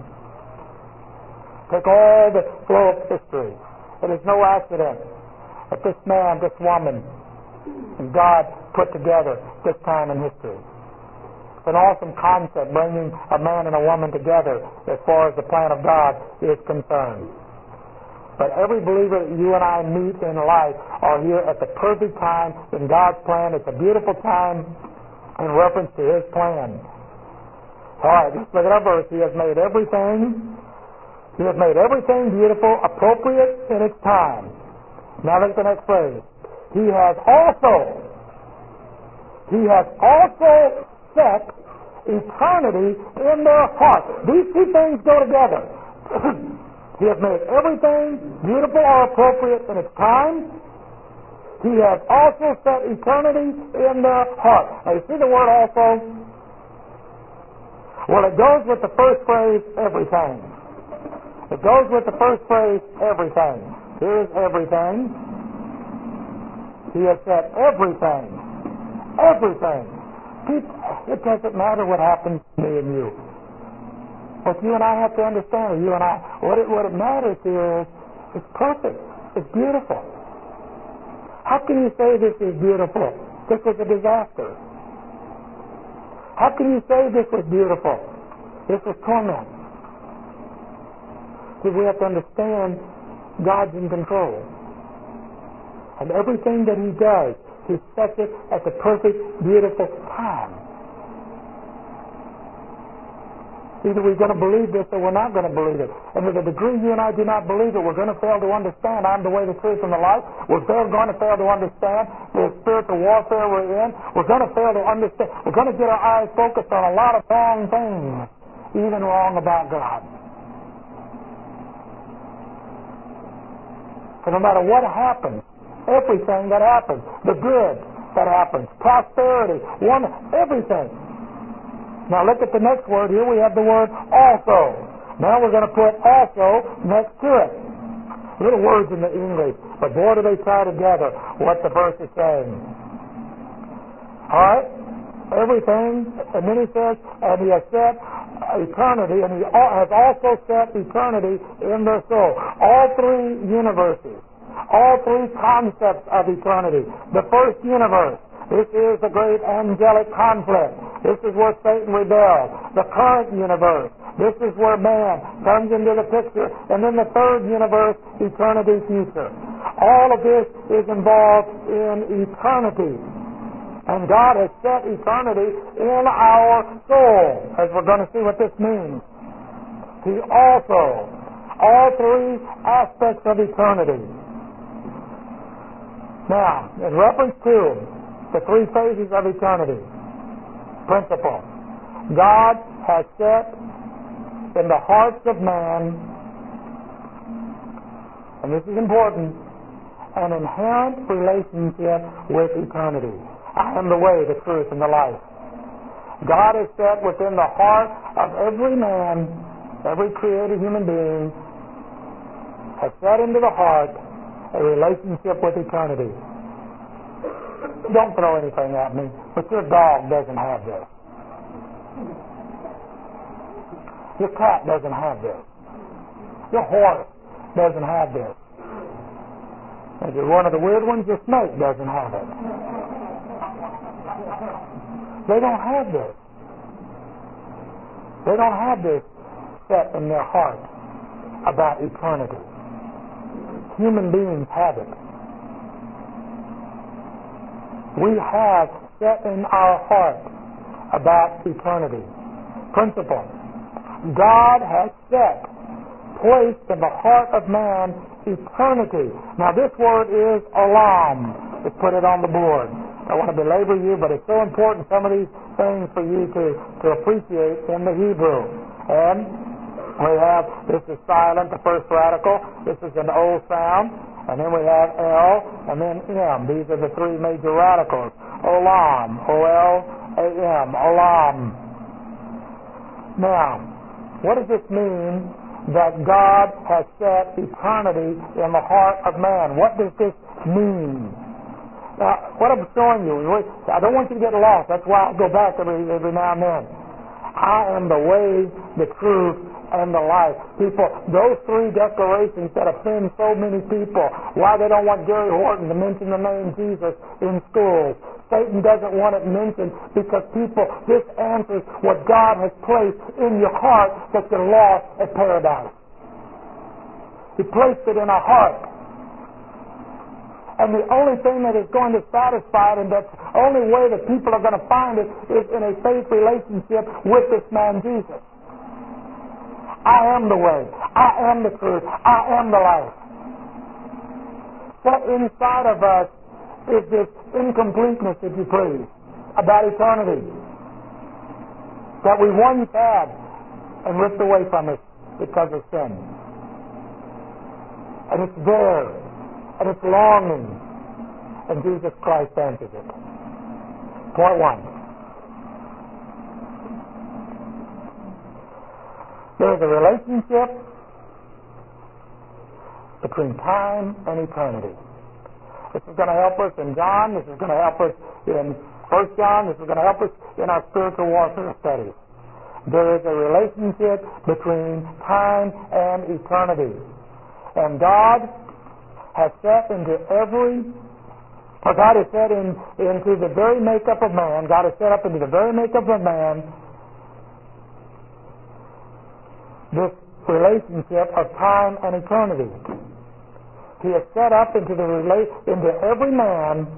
Speaker 1: Take all the flow of history. It is no accident that this man, this woman, and God put together this time in history. It's an awesome concept, bringing a man and a woman together as far as the plan of God is concerned. But every believer that you and I meet in life are here at the perfect time in God's plan. It's a beautiful time in reference to His plan. All right, let's look at our verse. He has made everything, He has made everything beautiful, appropriate in its time. Now look at the next phrase. He has also, He has also set eternity in their heart. These two things go together. He has made everything beautiful or appropriate in its time. He has also set eternity in their heart. Now you see the word also? Well, it goes with the first phrase, everything. It goes with the first phrase, everything. Here's everything. He has set everything. Everything. It doesn't matter what happens to me and you. What you and I have to understand, you and I, what it, what it matters here is it's perfect. It's beautiful. How can you say this is beautiful? This was a disaster. How can you say this was beautiful? This was torment. See, we have to understand God's in control. And everything that He does, He sets it at the perfect, beautiful time. Either we're going to believe this or we're not going to believe it. And to the degree you and I do not believe it, we're going to fail to understand I'm the way, the truth, and the life. We're going to fail to understand the spiritual warfare we're in. We're going to fail to understand. We're going to get our eyes focused on a lot of wrong things, even wrong about God. So no matter what happens, everything that happens, the good that happens, prosperity, one, everything. Now look at the next word here. We have the word also. Now we're going to put also next to it. Little words in the English, but boy do they tie together what the verse is saying. All right? Everything, and then he says, and He has set eternity, and He has also set eternity in their soul. All three universes, all three concepts of eternity. The first universe, this is the great angelic conflict. This is where Satan rebelled. The current universe. This is where man comes into the picture. And then the third universe, eternity future. All of this is involved in eternity. And God has set eternity in our soul, as we're going to see what this means. He also, all three aspects of eternity. Now, in reference to the three phases of eternity, principle. God has set in the hearts of man and this is important, an inherent relationship with eternity. I am the way, the truth, and the life. God has set within the heart of every man, every created human being, has set into the heart a relationship with eternity. Don't throw anything at me, but your dog doesn't have this. Your cat doesn't have this. Your horse doesn't have this. If you're one of the weird ones, your snake doesn't have it. They don't have this. They don't have this set in their heart about eternity. Human beings have it. We have set in our heart about eternity. Principle. God has set, placed in the heart of man eternity. Now this word is olam. Let's put it on the board. I want to belabor you, but it's so important, some of these things for you to, to appreciate in the Hebrew. And we have, this is silent, the first radical. This is an O sound. And then we have L, and then M. These are the three major radicals. Olam, O L A M, olam. Now, what does this mean that God has set eternity in the heart of man? What does this mean? Now, what I'm showing you, I don't want you to get lost. That's why I go back every, every now and then. I am the way, the truth, and the life. People, those three declarations that offend so many people. Why they don't want Gary Horton to mention the name Jesus in schools. Satan doesn't want it mentioned because people, this answers what God has placed in your heart that you're lost at paradise. He placed it in our heart. And the only thing that is going to satisfy it, and that's the only way that people are going to find it, is in a faith relationship with this man Jesus. I am the way. I am the truth. I am the life. Set inside of us is this incompleteness, if you please, about eternity that we once had and ripped away from us because of sin. And it's there. And it's longing. And Jesus Christ answers it. Point one. There is a relationship between time and eternity. This is going to help us in John. This is going to help us in First John. This is going to help us in our spiritual warfare studies. There is a relationship between time and eternity. And God has set into every, or God has set in, into the very makeup of man, God has set up into the very makeup of man this relationship of time and eternity. He has set up into the rela- into every man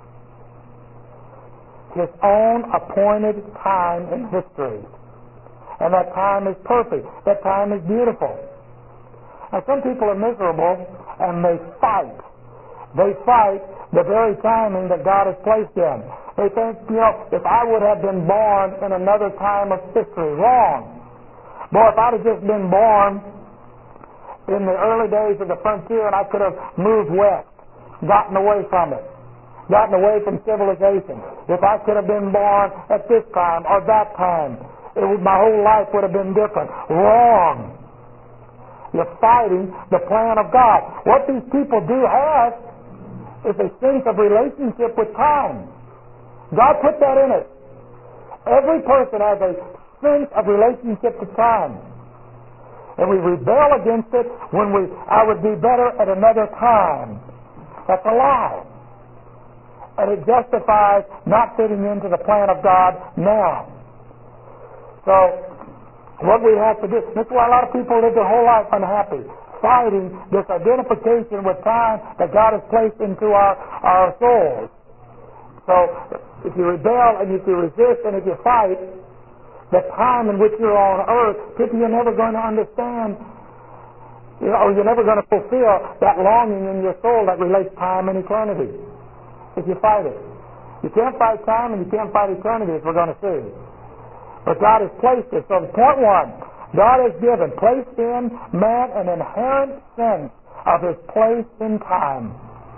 Speaker 1: his own appointed time in history. And that time is perfect. That time is beautiful. Now some people are miserable and they fight. They fight the very timing that God has placed in. They think, you know, if I would have been born in another time of history, wrong. Boy, if I'd have just been born in the early days of the frontier and I could have moved west, gotten away from it, gotten away from civilization. If I could have been born at this time or that time, it would, my whole life would have been different. Wrong. You're fighting the plan of God. What these people do have is a sense of relationship with time. God put that in it. Every person has a sense of relationship to time. And we rebel against it when we, I would be better at another time. That's a lie. And it justifies not fitting into the plan of God now. So, what we have to do, that's why a lot of people live their whole life unhappy, fighting this identification with time that God has placed into our, our souls. So, if you rebel and if you resist and if you fight, the time in which you're on earth, people, you're never going to understand, you know, or you're never going to fulfill that longing in your soul that relates time and eternity. If you fight it. You can't fight time and you can't fight eternity, as we're going to see. But God has placed it. So point one, God has given, placed in man an inherent sense of his place in time.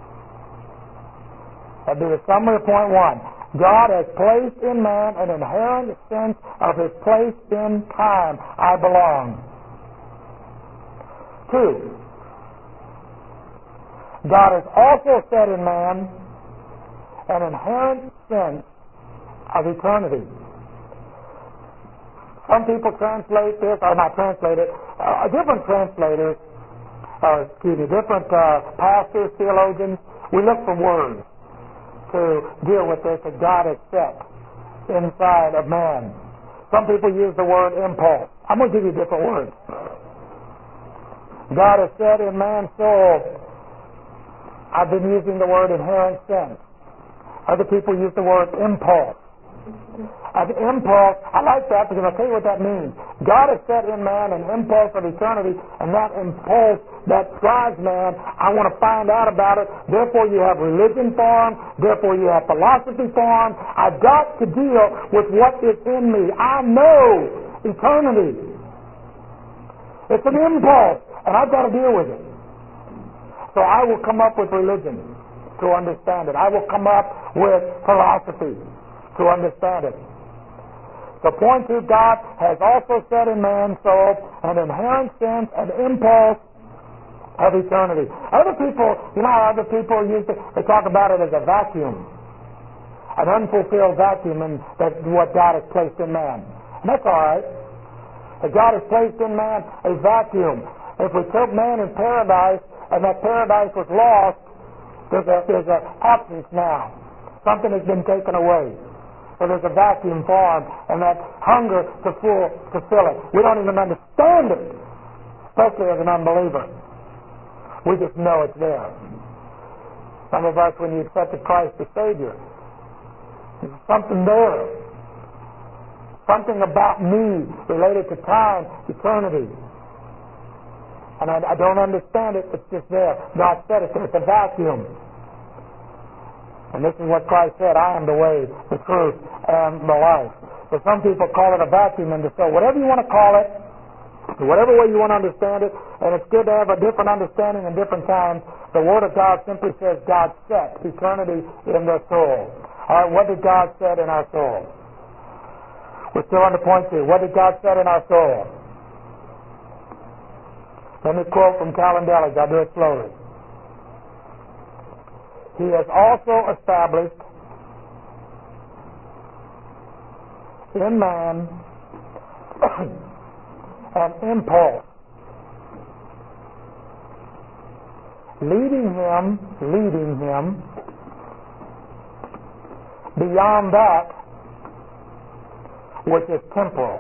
Speaker 1: That'd be the summary of point one. God has placed in man an inherent sense of his place in time. I belong. Two, God has also set in man an inherent sense of eternity. Some people translate this, or not translate it, uh, different translators, uh, excuse me, different uh, pastors, theologians, we look for words to deal with this that God has set inside of man. Some people use the word impulse. I'm going to give you different words. God has set in man's soul. I've been using the word inherent sense. Other people use the word impulse. An impulse, I like that because I'll tell you what that means. God has set in man an impulse of eternity, and that impulse that drives man, I want to find out about it. Therefore you have religion for him. Therefore you have philosophy for him. I've got to deal with what is in me. I know eternity. It's an impulse, and I've got to deal with it. So I will come up with religion to understand it. I will come up with philosophy to understand it. So point two, God has also set in man's soul an inherent sense, an impulse of eternity. Other people, you know how other people use it? They talk about it as a vacuum, an unfulfilled vacuum, and that's what God has placed in man. And that's all right. But God has placed in man a vacuum. If we took man in paradise and that paradise was lost, there's a, there's an absence now. Something has been taken away. So there's a vacuum formed, and that hunger to full to fill it. We don't even understand it, especially as an unbeliever. We just know it's there. Some of us, when you accepted Christ as Savior, there's something there. Something about me related to time, eternity. And I, I don't understand it, it's just there. God said it, it's a vacuum. And this is what Christ said, I am the way, the truth, and the life. So some people call it a vacuum in the soul. Whatever you want to call it, whatever way you want to understand it, and it's good to have a different understanding in different times, the Word of God simply says God set eternity in the soul. All right, what did God set in our soul? We're still on to point two. What did God set in our soul? Let me quote from Calendelis. I'll do it slowly. He has also established in man an impulse leading him, leading him beyond that which is temporal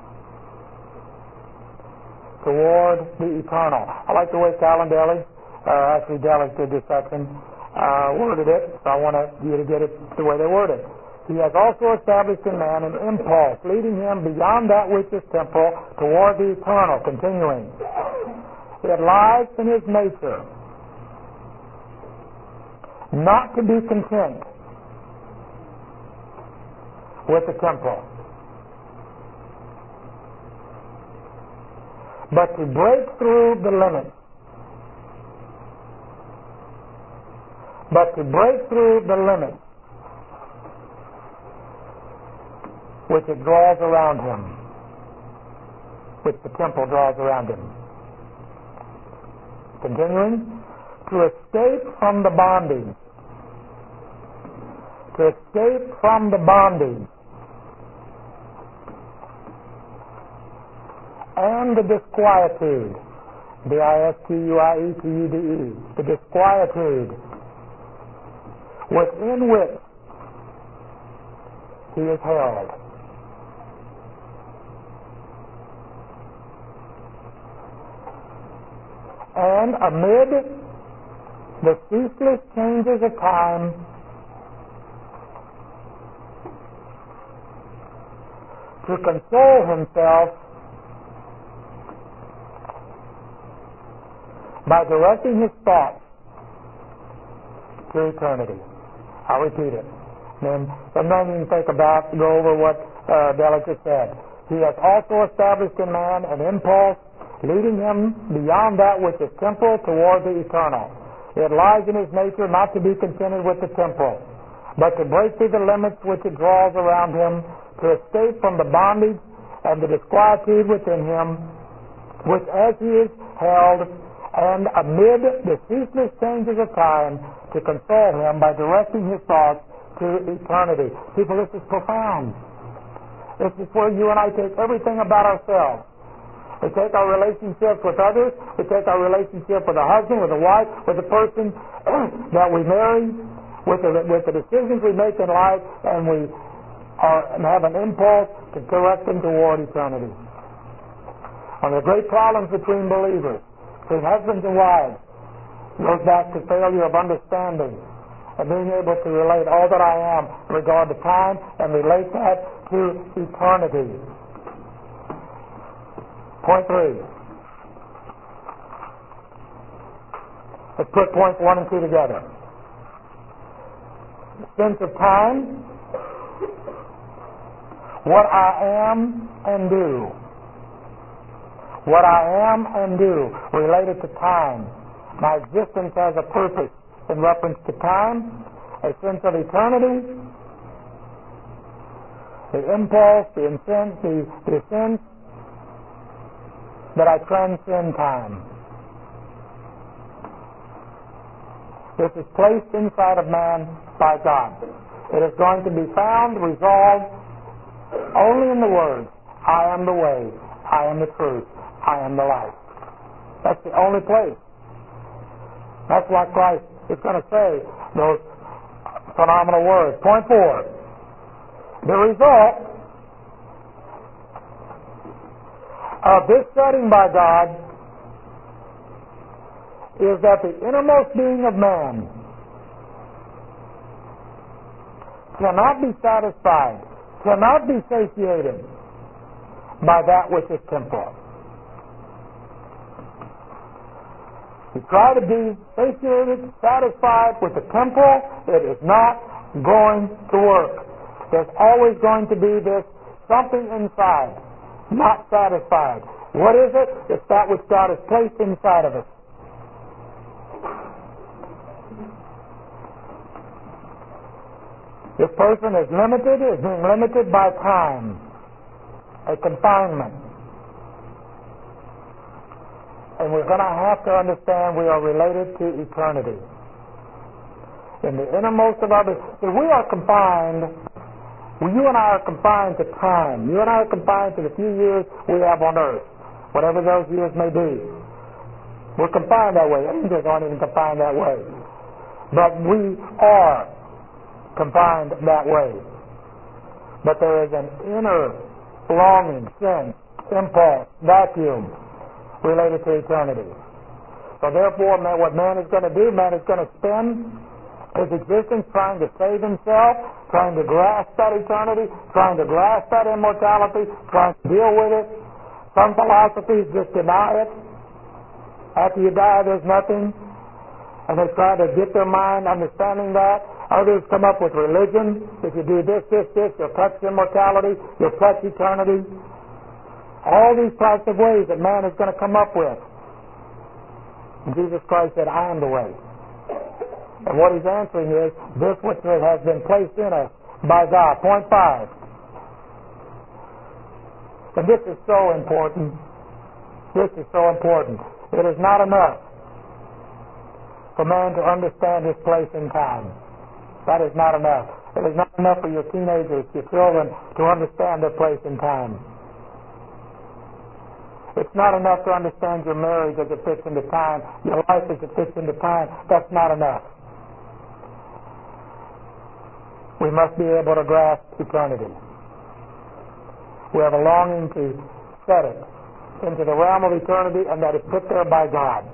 Speaker 1: toward the eternal. I like the way Calendelis, uh, actually Delis did this section, Uh, worded it, so I want you to get it the way they worded it. He has also established in man an impulse leading him beyond that which is temporal toward the eternal, continuing. It lies in his nature not to be content with the temporal, but to break through the limits but to break through the limits which it draws around him, which the temple draws around him. Continuing, to escape from the bondage, to escape from the bondage and the disquietude, D I S Q U I E T U D E, the disquietude within which he is held. And amid the ceaseless changes of time, to console himself by directing his thoughts to eternity. I'll repeat it. And sometimes you can think about, go over what uh, Delis said. He has also established in man an impulse leading him beyond that which is temporal toward the eternal. It lies in his nature not to be contented with the temporal, but to break through the limits which it draws around him, to escape from the bondage and the disquietude within him, which as he is held, and amid the ceaseless changes of time, to console him by directing his thoughts to eternity. People, this is profound. This is where you and I take everything about ourselves. We take our relationships with others, we take our relationship with a husband, with a wife, with the person that we marry, with the, with the decisions we make in life, and we are, and have an impulse to direct them toward eternity. One of the great problems between believers, between husbands and wives, goes back to failure of understanding and being able to relate all that I am in regard to time and relate that to eternity. Point three. Let's put points one and two together. The sense of time, what I am and do. What I am and do related to time. My existence has a purpose in reference to time, a sense of eternity, the impulse, the intent, the, the sense that I transcend time. This is placed inside of man by God. It is going to be found, resolved, only in the words, I am the way, I am the truth, I am the life. That's the only place. That's why Christ is going to say those phenomenal words. Point four. The result of this setting by God is that the innermost being of man cannot be satisfied, cannot be satiated by that which is temporal. You try to be satiated, satisfied with the temporal, it is not going to work. There's always going to be this something inside, not satisfied. What is it? It's that which God has placed inside of us. This person is limited, is being limited by time, a confinement. And we're going to have to understand we are related to eternity. In the innermost of our being, we are confined, well, you and I are confined to time. You and I are confined to the few years we have on earth, whatever those years may be. We're confined that way. Angels aren't even confined that way. But we are confined that way. But there is an inner longing, sense, impulse, vacuum related to eternity. So therefore, man, what man is going to do, man is going to spend his existence trying to save himself, trying to grasp that eternity, trying to grasp that immortality, trying to deal with it. Some philosophies just deny it. After you die, there's nothing. And they try to get their mind understanding that. Others come up with religion. If you do this, this, this, you'll touch immortality, you'll touch eternity. All these types of ways that man is going to come up with. And Jesus Christ said, I am the way. And what he's answering is, this which has been placed in us by God. Point five. And this is so important. This is so important. It is not enough for man to understand his place in time. That is not enough. It is not enough for your teenagers, your children, to understand their place in time. It's not enough to understand your marriage as it fits into time, your life as it fits into time. That's not enough. We must be able to grasp eternity. We have a longing to set it into the realm of eternity, and that is put there by God.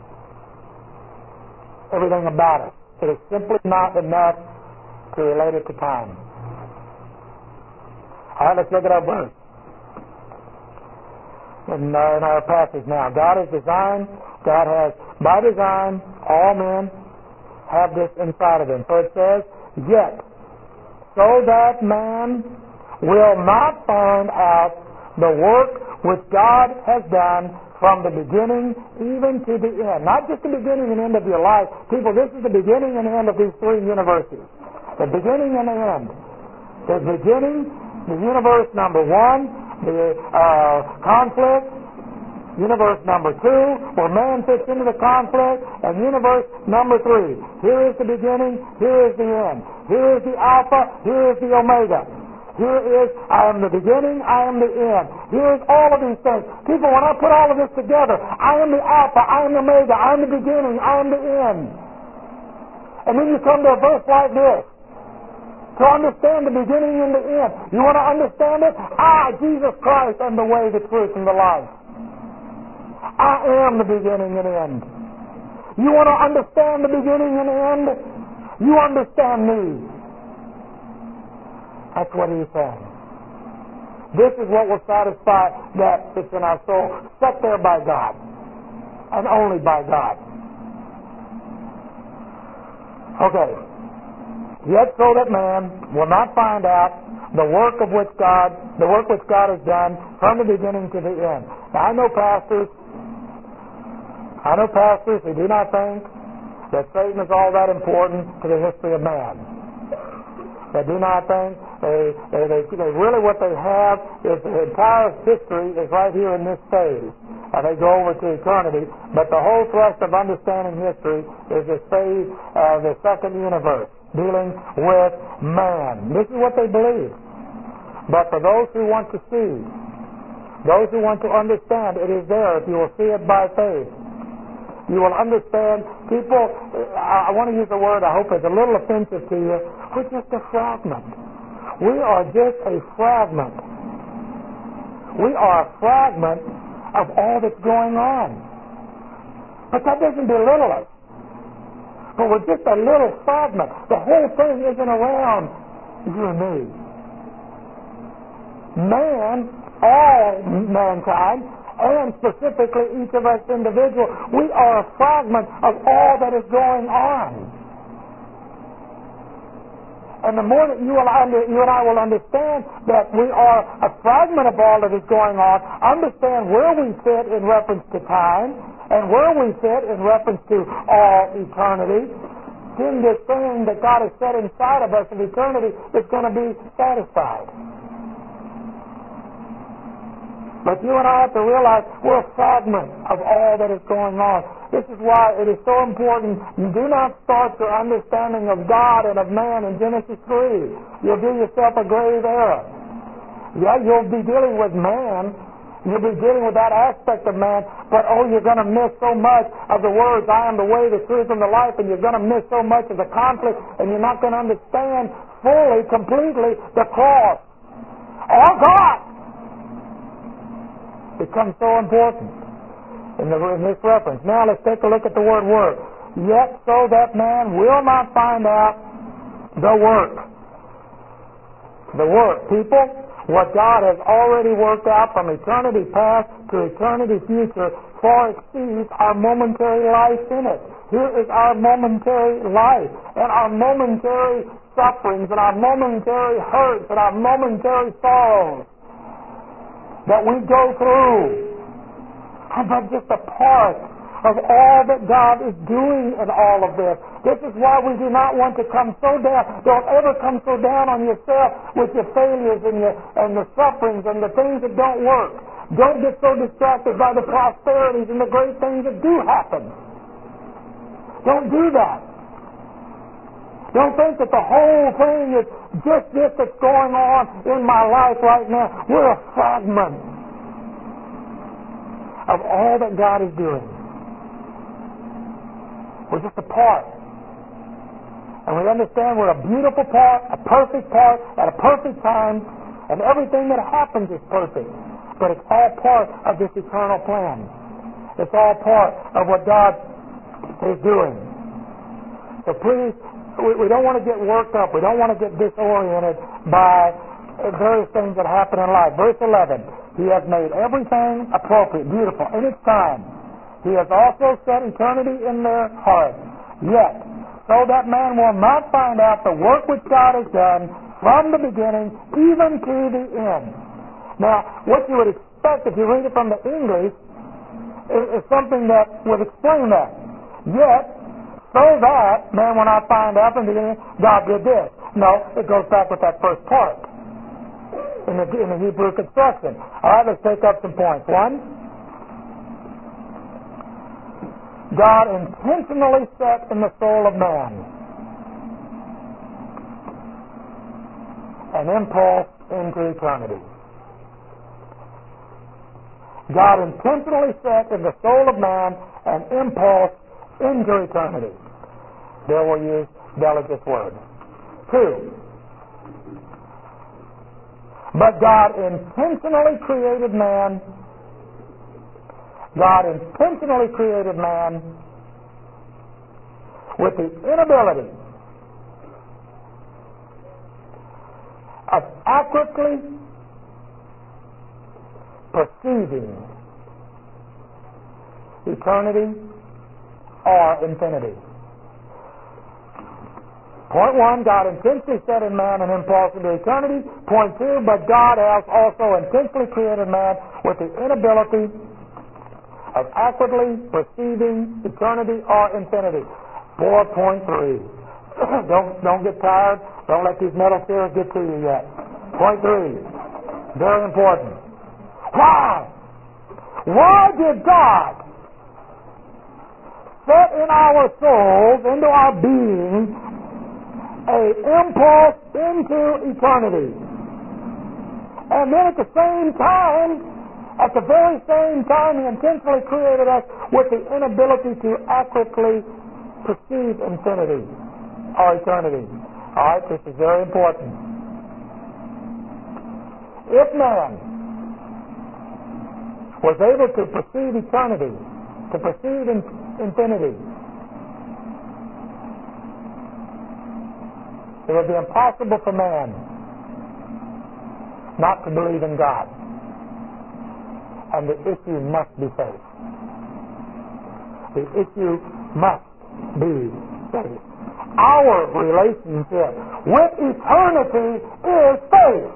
Speaker 1: Everything about it. It is simply not enough to relate it to time. All right, let's look at our verse. In, uh, in our passage now. God has designed, God has, by design, all men have this inside of them. So it says, yet, so that man will not find out the work which God has done from the beginning even to the end. Not just the beginning and end of your life. People, this is the beginning and end of these three universes. The beginning and the end. The beginning, the universe number one, the uh, conflict, universe number two, where man fits into the conflict, and universe number three. Here is the beginning, here is the end. Here is the Alpha, here is the Omega. Here is, I am the beginning, I am the end. Here is all of these things. People, when I put all of this together, I am the Alpha, I am the Omega, I am the beginning, I am the end. And then you come to a verse like this. To understand the beginning and the end. You want to understand it? I, Jesus Christ, am the way, the truth, and the life. I am the beginning and end. You want to understand the beginning and end? You understand me. That's what he's saying. This is what will satisfy that it's in our soul, set there by God, and only by God. Okay. Yet so that man will not find out the work of which God, the work which God has done from the beginning to the end. Now I know pastors, I know pastors who do not think that Satan is all that important to the history of man. They do not think, they, they, they, they really what they have is the entire history is right here in this phase. And they go over to eternity, but the whole thrust of understanding history is this phase of the second universe, dealing with man. This is what they believe. But for those who want to see, those who want to understand, it is there if you will see it by faith. You will understand. People, I want to use a word I hope is a little offensive to you. We're just a fragment. We are just a fragment. We are a fragment of all that's going on. But that doesn't belittle us. But we're just a little fragment. The whole thing isn't around you and me. Man, all mankind, and specifically each of us individuals, we are a fragment of all that is going on. And the more that you and, I, you and I will understand that we are a fragment of all that is going on, understand where we fit in reference to time, and where we fit in reference to all eternity, then this thing that God has set inside of us of eternity is going to be satisfied. But you and I have to realize we're a fragment of all that is going on. This is why it is so important you do not start your understanding of God and of man in Genesis three. You'll do yourself a grave error. Yeah, you'll be dealing with man. You'll be dealing with that aspect of man, but oh, you're going to miss so much of the words, I am the way, the truth, and the life, and you're going to miss so much of the conflict, and you're not going to understand fully, completely, the cross. Or God becomes so important in, the, in this reference. Now let's take a look at the word work. Yet so that man will not find out the work. The work, people, what God has already worked out from eternity past to eternity future far exceeds our momentary life in it. Here is our momentary life and our momentary sufferings and our momentary hurts and our momentary sorrows that we go through. And that's just a part of all that God is doing in all of this. This is why we do not want to come so down. Don't ever come so down on yourself with your failures and your and the sufferings and the things that don't work. Don't get so distracted by the prosperities and the great things that do happen. Don't do that. Don't think that the whole thing is just this that's going on in my life right now. We're a fragment of all that God is doing. We're just a part. And we understand we're a beautiful part, a perfect part, at a perfect time, and everything that happens is perfect. But it's all part of this eternal plan. It's all part of what God is doing. So please, we, we don't want to get worked up. We don't want to get disoriented by various things that happen in life. Verse eleven, He has made everything appropriate, beautiful, in its time. He has also set eternity in their heart. Yet, so that man will not find out the work which God has done from the beginning even to the end. Now, what you would expect if you read it from the English is, is something that would explain that. Yet, so that man will not find out in the beginning God did this. No, it goes back with that first part in the, in the Hebrew construction. All right, let's take up some points. One, God intentionally set in the soul of man an impulse into eternity. God intentionally set in the soul of man an impulse into eternity. There we'll use Delight's word. Two, but God intentionally created man God intentionally created man with the inability of accurately perceiving eternity or infinity. Point one, God intentionally set in man an impulse into eternity. Point two, but God has also intentionally created man with the inability of accurately perceiving eternity or infinity. four point three. don't don't get tired. Don't let these metal chairs get to you yet. Point three. Very important. Why? Why did God set in our souls, into our being, a impulse into eternity? And then at the same time, At the very same time, He intentionally created us with the inability to accurately perceive infinity or eternity. All right, this is very important. If man was able to perceive eternity, to perceive in, infinity, it would be impossible for man not to believe in God. And the issue must be faith. The issue must be faith. Our relationship with eternity is faith.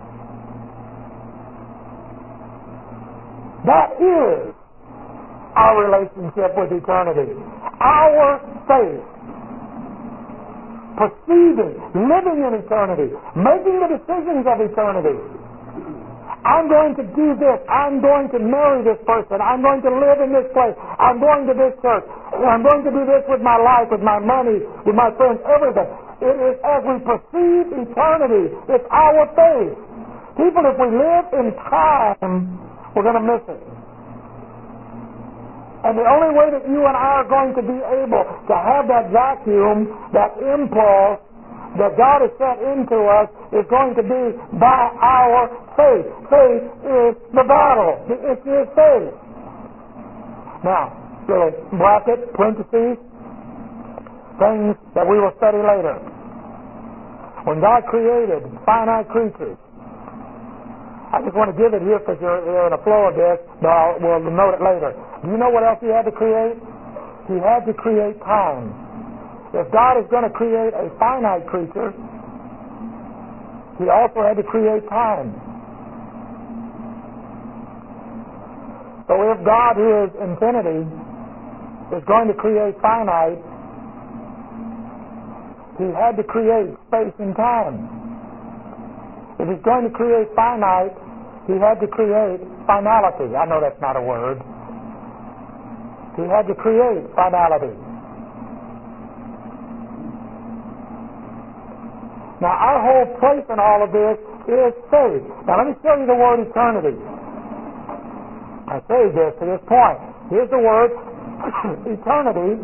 Speaker 1: That is our relationship with eternity. Our faith. Perceiving, living in eternity, making the decisions of eternity. I'm going to do this. I'm going to marry this person. I'm going to live in this place. I'm going to this church. I'm going to do this with my life, with my money, with my friends, everything. It is as we perceive eternity. It's our faith. People, if we live in time, we're going to miss it. And the only way that you and I are going to be able to have that vacuum, that impulse, that God has set into us is going to be by our faith. Faith is the battle. The issue is faith. Now, little bracket, parentheses, things that we will study later. When God created finite creatures, I just want to give it here because you're, you're in a flow of this, but I'll, we'll note it later. Do you know what else He had to create? He had to create time. If God is going to create a finite creature, He also had to create time. So if God, who is infinity, is going to create finite, He had to create space and time. If He's going to create finite, He had to create finality. I know that's not a word. He had to create finality. Now, our whole place in all of this is faith. Now, let me show you the word eternity. I say this to this point. Here's the word eternity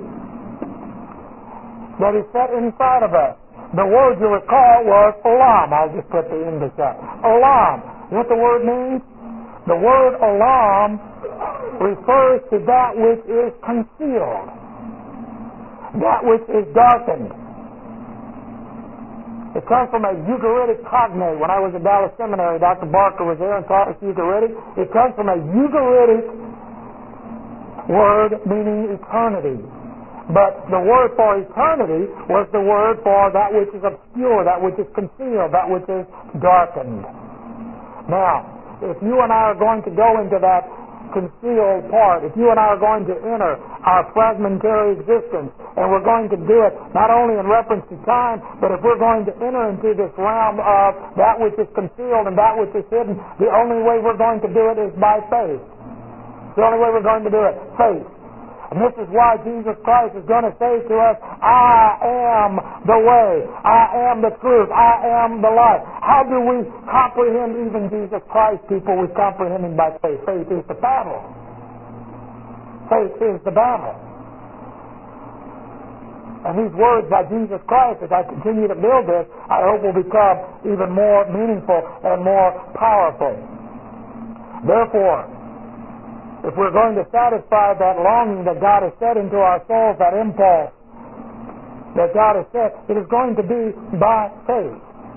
Speaker 1: that is set inside of us. The word you recall was olam. I'll just put the English up. Olam. What the word means? The word olam refers to that which is concealed, that which is darkened. It comes from a Ugaritic cognate. When I was at Dallas Seminary, Doctor Barker was there and taught us Ugaritic. It comes from a Ugaritic word meaning eternity. But the word for eternity was the word for that which is obscure, that which is concealed, that which is darkened. Now, if you and I are going to go into that concealed part. If you and I are going to enter our fragmentary existence, and we're going to do it not only in reference to time, but if we're going to enter into this realm of that which is concealed and that which is hidden, the only way we're going to do it is by faith. The only way we're going to do it, faith. And this is why Jesus Christ is going to say to us, I am the way, I am the truth, I am the life. How do we comprehend even Jesus Christ, people? We comprehend Him by faith. Faith is the battle. Faith is the battle. And these words by Jesus Christ, as I continue to build this, I hope will become even more meaningful and more powerful. Therefore, if we're going to satisfy that longing that God has set into our souls, that impulse that God has set, it is going to be by faith.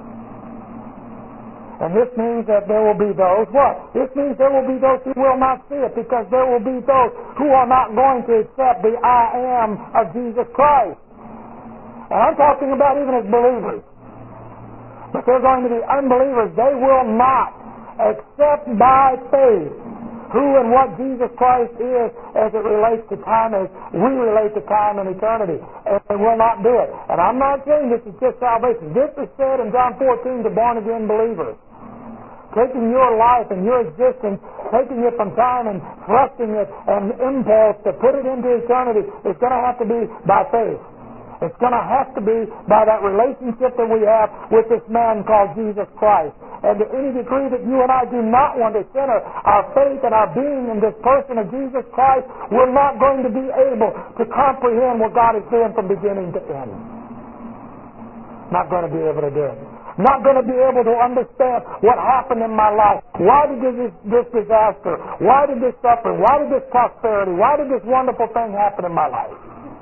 Speaker 1: And this means that there will be those, what? This means there will be those who will not see it, because there will be those who are not going to accept the I am of Jesus Christ. And I'm talking about even as believers. But they're going to be unbelievers. They will not accept by faith who and what Jesus Christ is as it relates to time, as we relate to time and eternity. And they will not do it. And I'm not saying this is just salvation. This is said in John fourteen to born-again believers. Taking your life and your existence, taking it from time and thrusting it and impulse to put it into eternity, is going to have to be by faith. It's going to have to be by that relationship that we have with this man called Jesus Christ. And to any degree that you and I do not want to center our faith and our being in this person of Jesus Christ, we're not going to be able to comprehend what God is doing from beginning to end. Not going to be able to do it. Not going to be able to understand what happened in my life. Why did this, this disaster? Why did this suffering? Why did this prosperity? Why did this wonderful thing happen in my life?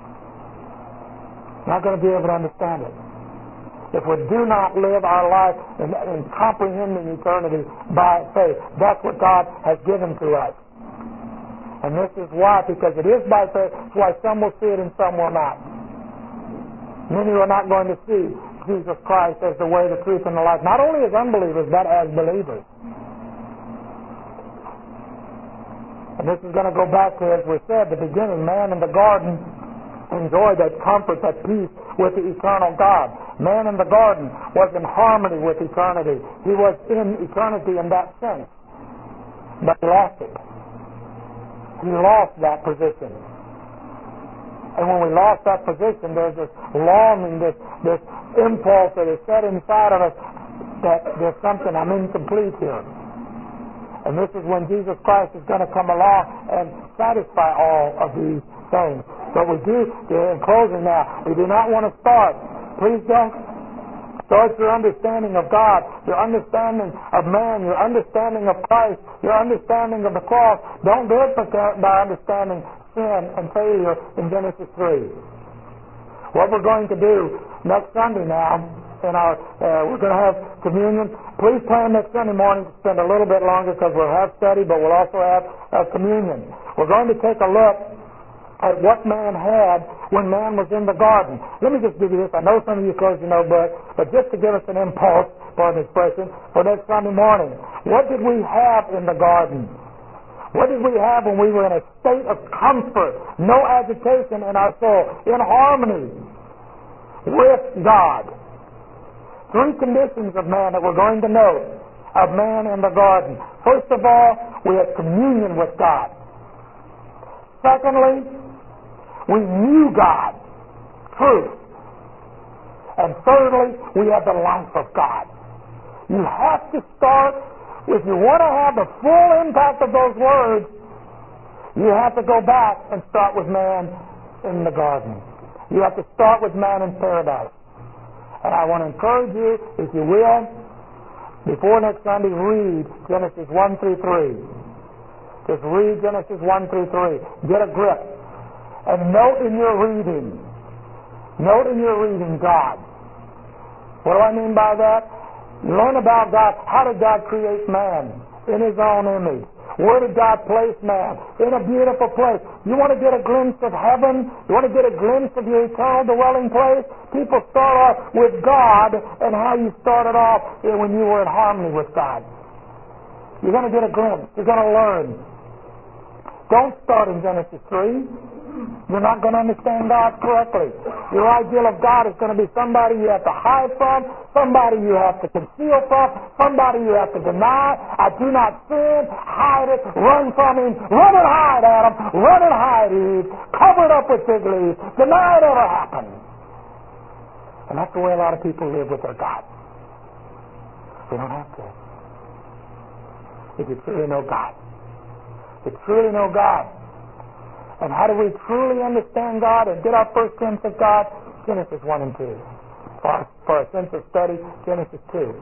Speaker 1: Not going to be able to understand it if we do not live our life in, in comprehending eternity by faith. That's what God has given to us. And this is why, because it is by faith, that's why some will see it and some will not. Many are not going to see Jesus Christ as the way, the truth, and the life, not only as unbelievers, but as believers. And this is going to go back to, as we said at the beginning, man in the garden enjoyed that comfort, that peace with the eternal God. Man in the garden was in harmony with eternity. He was in eternity in that sense. But he lost it. He lost that position. And when we lost that position, there's this longing, this, this impulse that is set inside of us that there's something, I'm incomplete here. And this is when Jesus Christ is going to come along and satisfy all of these things. But we do, in closing now, we do not want to start. Please don't start your understanding of God, your understanding of man, your understanding of Christ, your understanding of the cross. Don't do it by understanding sin and failure in Genesis three. What we're going to do next Sunday now, in our, uh, we're going to have communion. Please plan next Sunday morning to spend a little bit longer, because we'll have study, but we'll also have uh, communion. We're going to take a look at what man had when man was in the garden. Let me just give you this. I know some of you closed your notebook, but just to give us an impulse, pardon the expression, for next Sunday morning. What did we have in the garden? What did we have when we were in a state of comfort, no agitation in our soul, in harmony with God? Three conditions of man that we're going to know of man in the garden. First of all, we had communion with God. Secondly, we knew God, truth. And thirdly, we had the life of God. You have to start, if you want to have the full impact of those words, you have to go back and start with man in the garden. You have to start with man in paradise. And I want to encourage you, if you will, before next Sunday, read Genesis one through three. Just read Genesis one through three. Get a grip. And note in your reading, note in your reading God. What do I mean by that? Learn about God. How did God create man? In His own image. Where did God place man? In a beautiful place. You want to get a glimpse of heaven? You want to get a glimpse of your eternal dwelling place? People start off with God and how you started off when you were in harmony with God. You're going to get a glimpse. You're going to learn. Don't start in Genesis three. You're not going to understand God correctly. Your ideal of God is going to be somebody you have to hide from, somebody you have to conceal from, somebody you have to deny. I do not sin, hide it, run from him, run and hide, Adam, run and hide, Eve, cover it up with fig leaves, deny it ever happened. And that's the way a lot of people live with their God. They don't have to. If you truly know God, if you truly know God, and how do we truly understand God and get our first glimpse of God? Genesis one and two. For our, for our sense of study, Genesis two.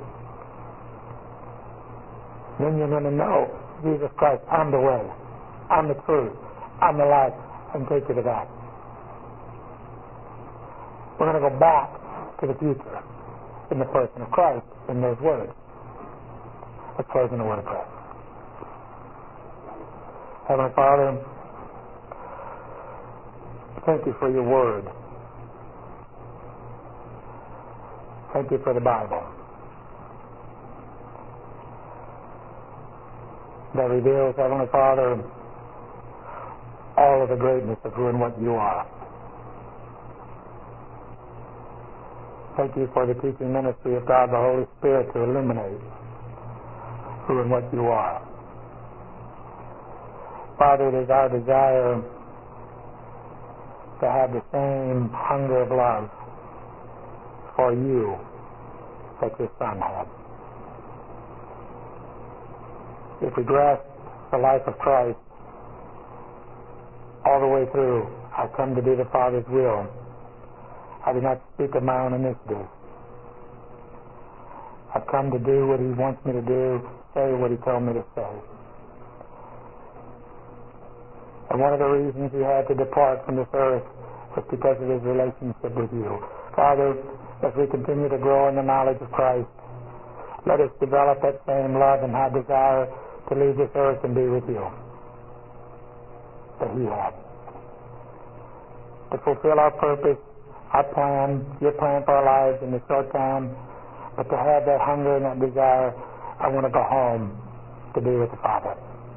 Speaker 1: Then you're going to know Jesus Christ, I'm the way, I'm the truth, I'm the life, and take you to that. We're going to go back to the future in the person of Christ in those words. Let's close in a word of prayer. Heavenly Father, thank you for your word. Thank you for the Bible that reveals, Heavenly Father, all of the greatness of who and what you are. Thank you for the teaching ministry of God, the Holy Spirit, to illuminate who and what you are. Father, it is our desire to have the same hunger of love for you that your Son had. If we grasp the life of Christ all the way through, I come to do the Father's will. I do not speak of my own initiative. I come to do what he wants me to do, say what he told me to say. And one of the reasons he had to depart from this earth was because of his relationship with you. Father, as we continue to grow in the knowledge of Christ, let us develop that same love and have desire to leave this earth and be with you that he had. To fulfill our purpose, our plan, your plan for our lives in the short time, but to have that hunger and that desire, I want to go home to be with the Father.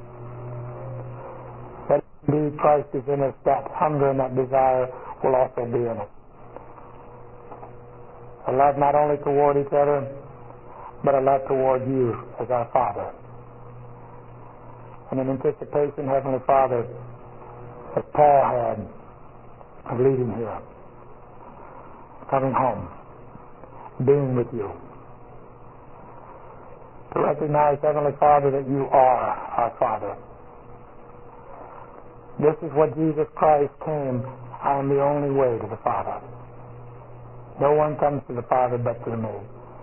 Speaker 1: That indeed Christ is in us, that hunger and that desire will also be in us. A love not only toward each other, but a love toward you as our Father. And in anticipation, Heavenly Father, as Paul had of leaving here, coming home, being with you, to recognize, Heavenly Father, that you are our Father. This is what Jesus Christ came. I am the only way to the Father. No one comes to the Father but through me.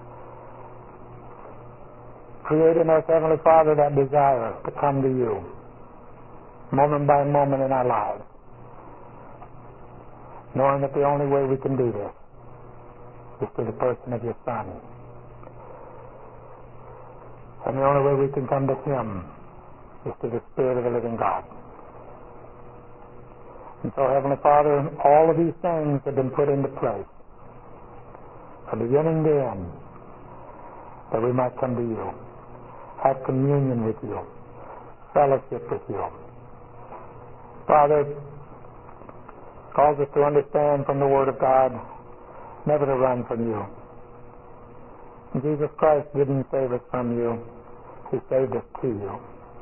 Speaker 1: Create in us, Heavenly Father, that desire to come to you, moment by moment in our lives, knowing that the only way we can do this is through the person of your Son. And the only way we can come to him is through the Spirit of the living God. And so, Heavenly Father, all of these things have been put into place, from beginning to end, that we might come to you, have communion with you, fellowship with you. Father, cause us to understand from the Word of God never to run from you. Jesus Christ didn't save us from you. He saved us to you.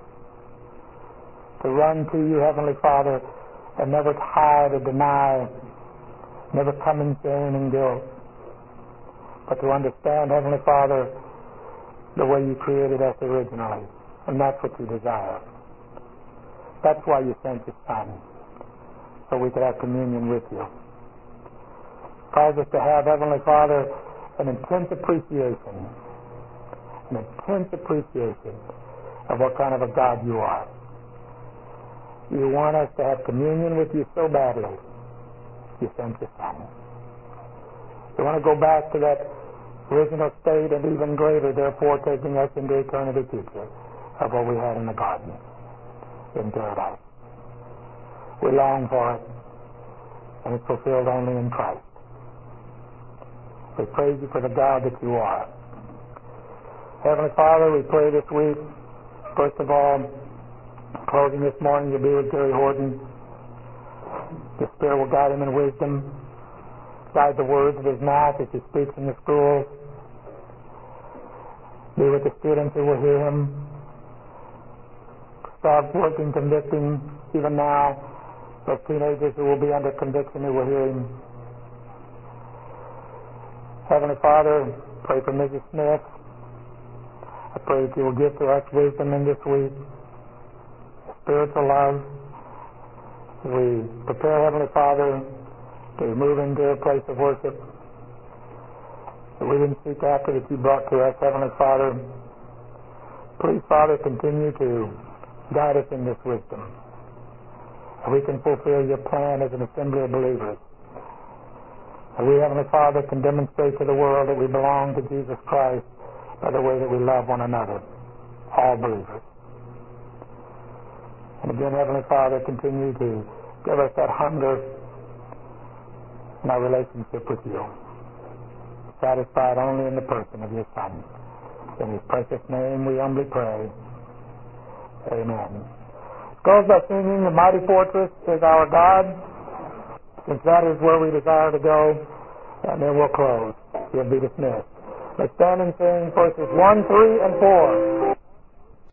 Speaker 1: To run to you, Heavenly Father, and never hide or deny, never come in shame and guilt, but to understand, Heavenly Father, the way you created us originally. And that's what you desire. That's why you sent your Son, so we could have communion with you. Cause us to have, Heavenly Father, an intense appreciation, an intense appreciation of what kind of a God you are. You want us to have communion with you so badly, you sent your Son. You want to go back to that original state and even greater, therefore taking us into eternity future of what we had in the garden, in paradise. We long for it, and it's fulfilled only in Christ. We praise you for the God that you are. Heavenly Father, we pray this week, first of all, Closing this morning, you'll be with Gary Horton. The Spirit will guide him in wisdom, guide the words of his mouth as he speaks in the schools. Be with the students who will hear him. Start working, convicting, even now, those teenagers who will be under conviction who will hear him. Heavenly Father, pray for Missus Smith. I pray that you will give to us wisdom in this week, spiritual love. As we prepare, Heavenly Father, to move into a place of worship that we didn't seek after, that you brought to us, Heavenly Father. Please, Father, continue to guide us in this wisdom, that we can fulfill your plan as an assembly of believers. That we, Heavenly Father, can demonstrate to the world that we belong to Jesus Christ by the way that we love one another, all believers. And again, Heavenly Father, continue to give us that hunger in our relationship with you, satisfied only in the person of your Son. In his precious name we humbly pray. Amen. Close by singing "The Mighty Fortress is Our God," since that is where we desire to go, and then we'll close. You'll be dismissed. Let's stand and sing verses one, three, and four.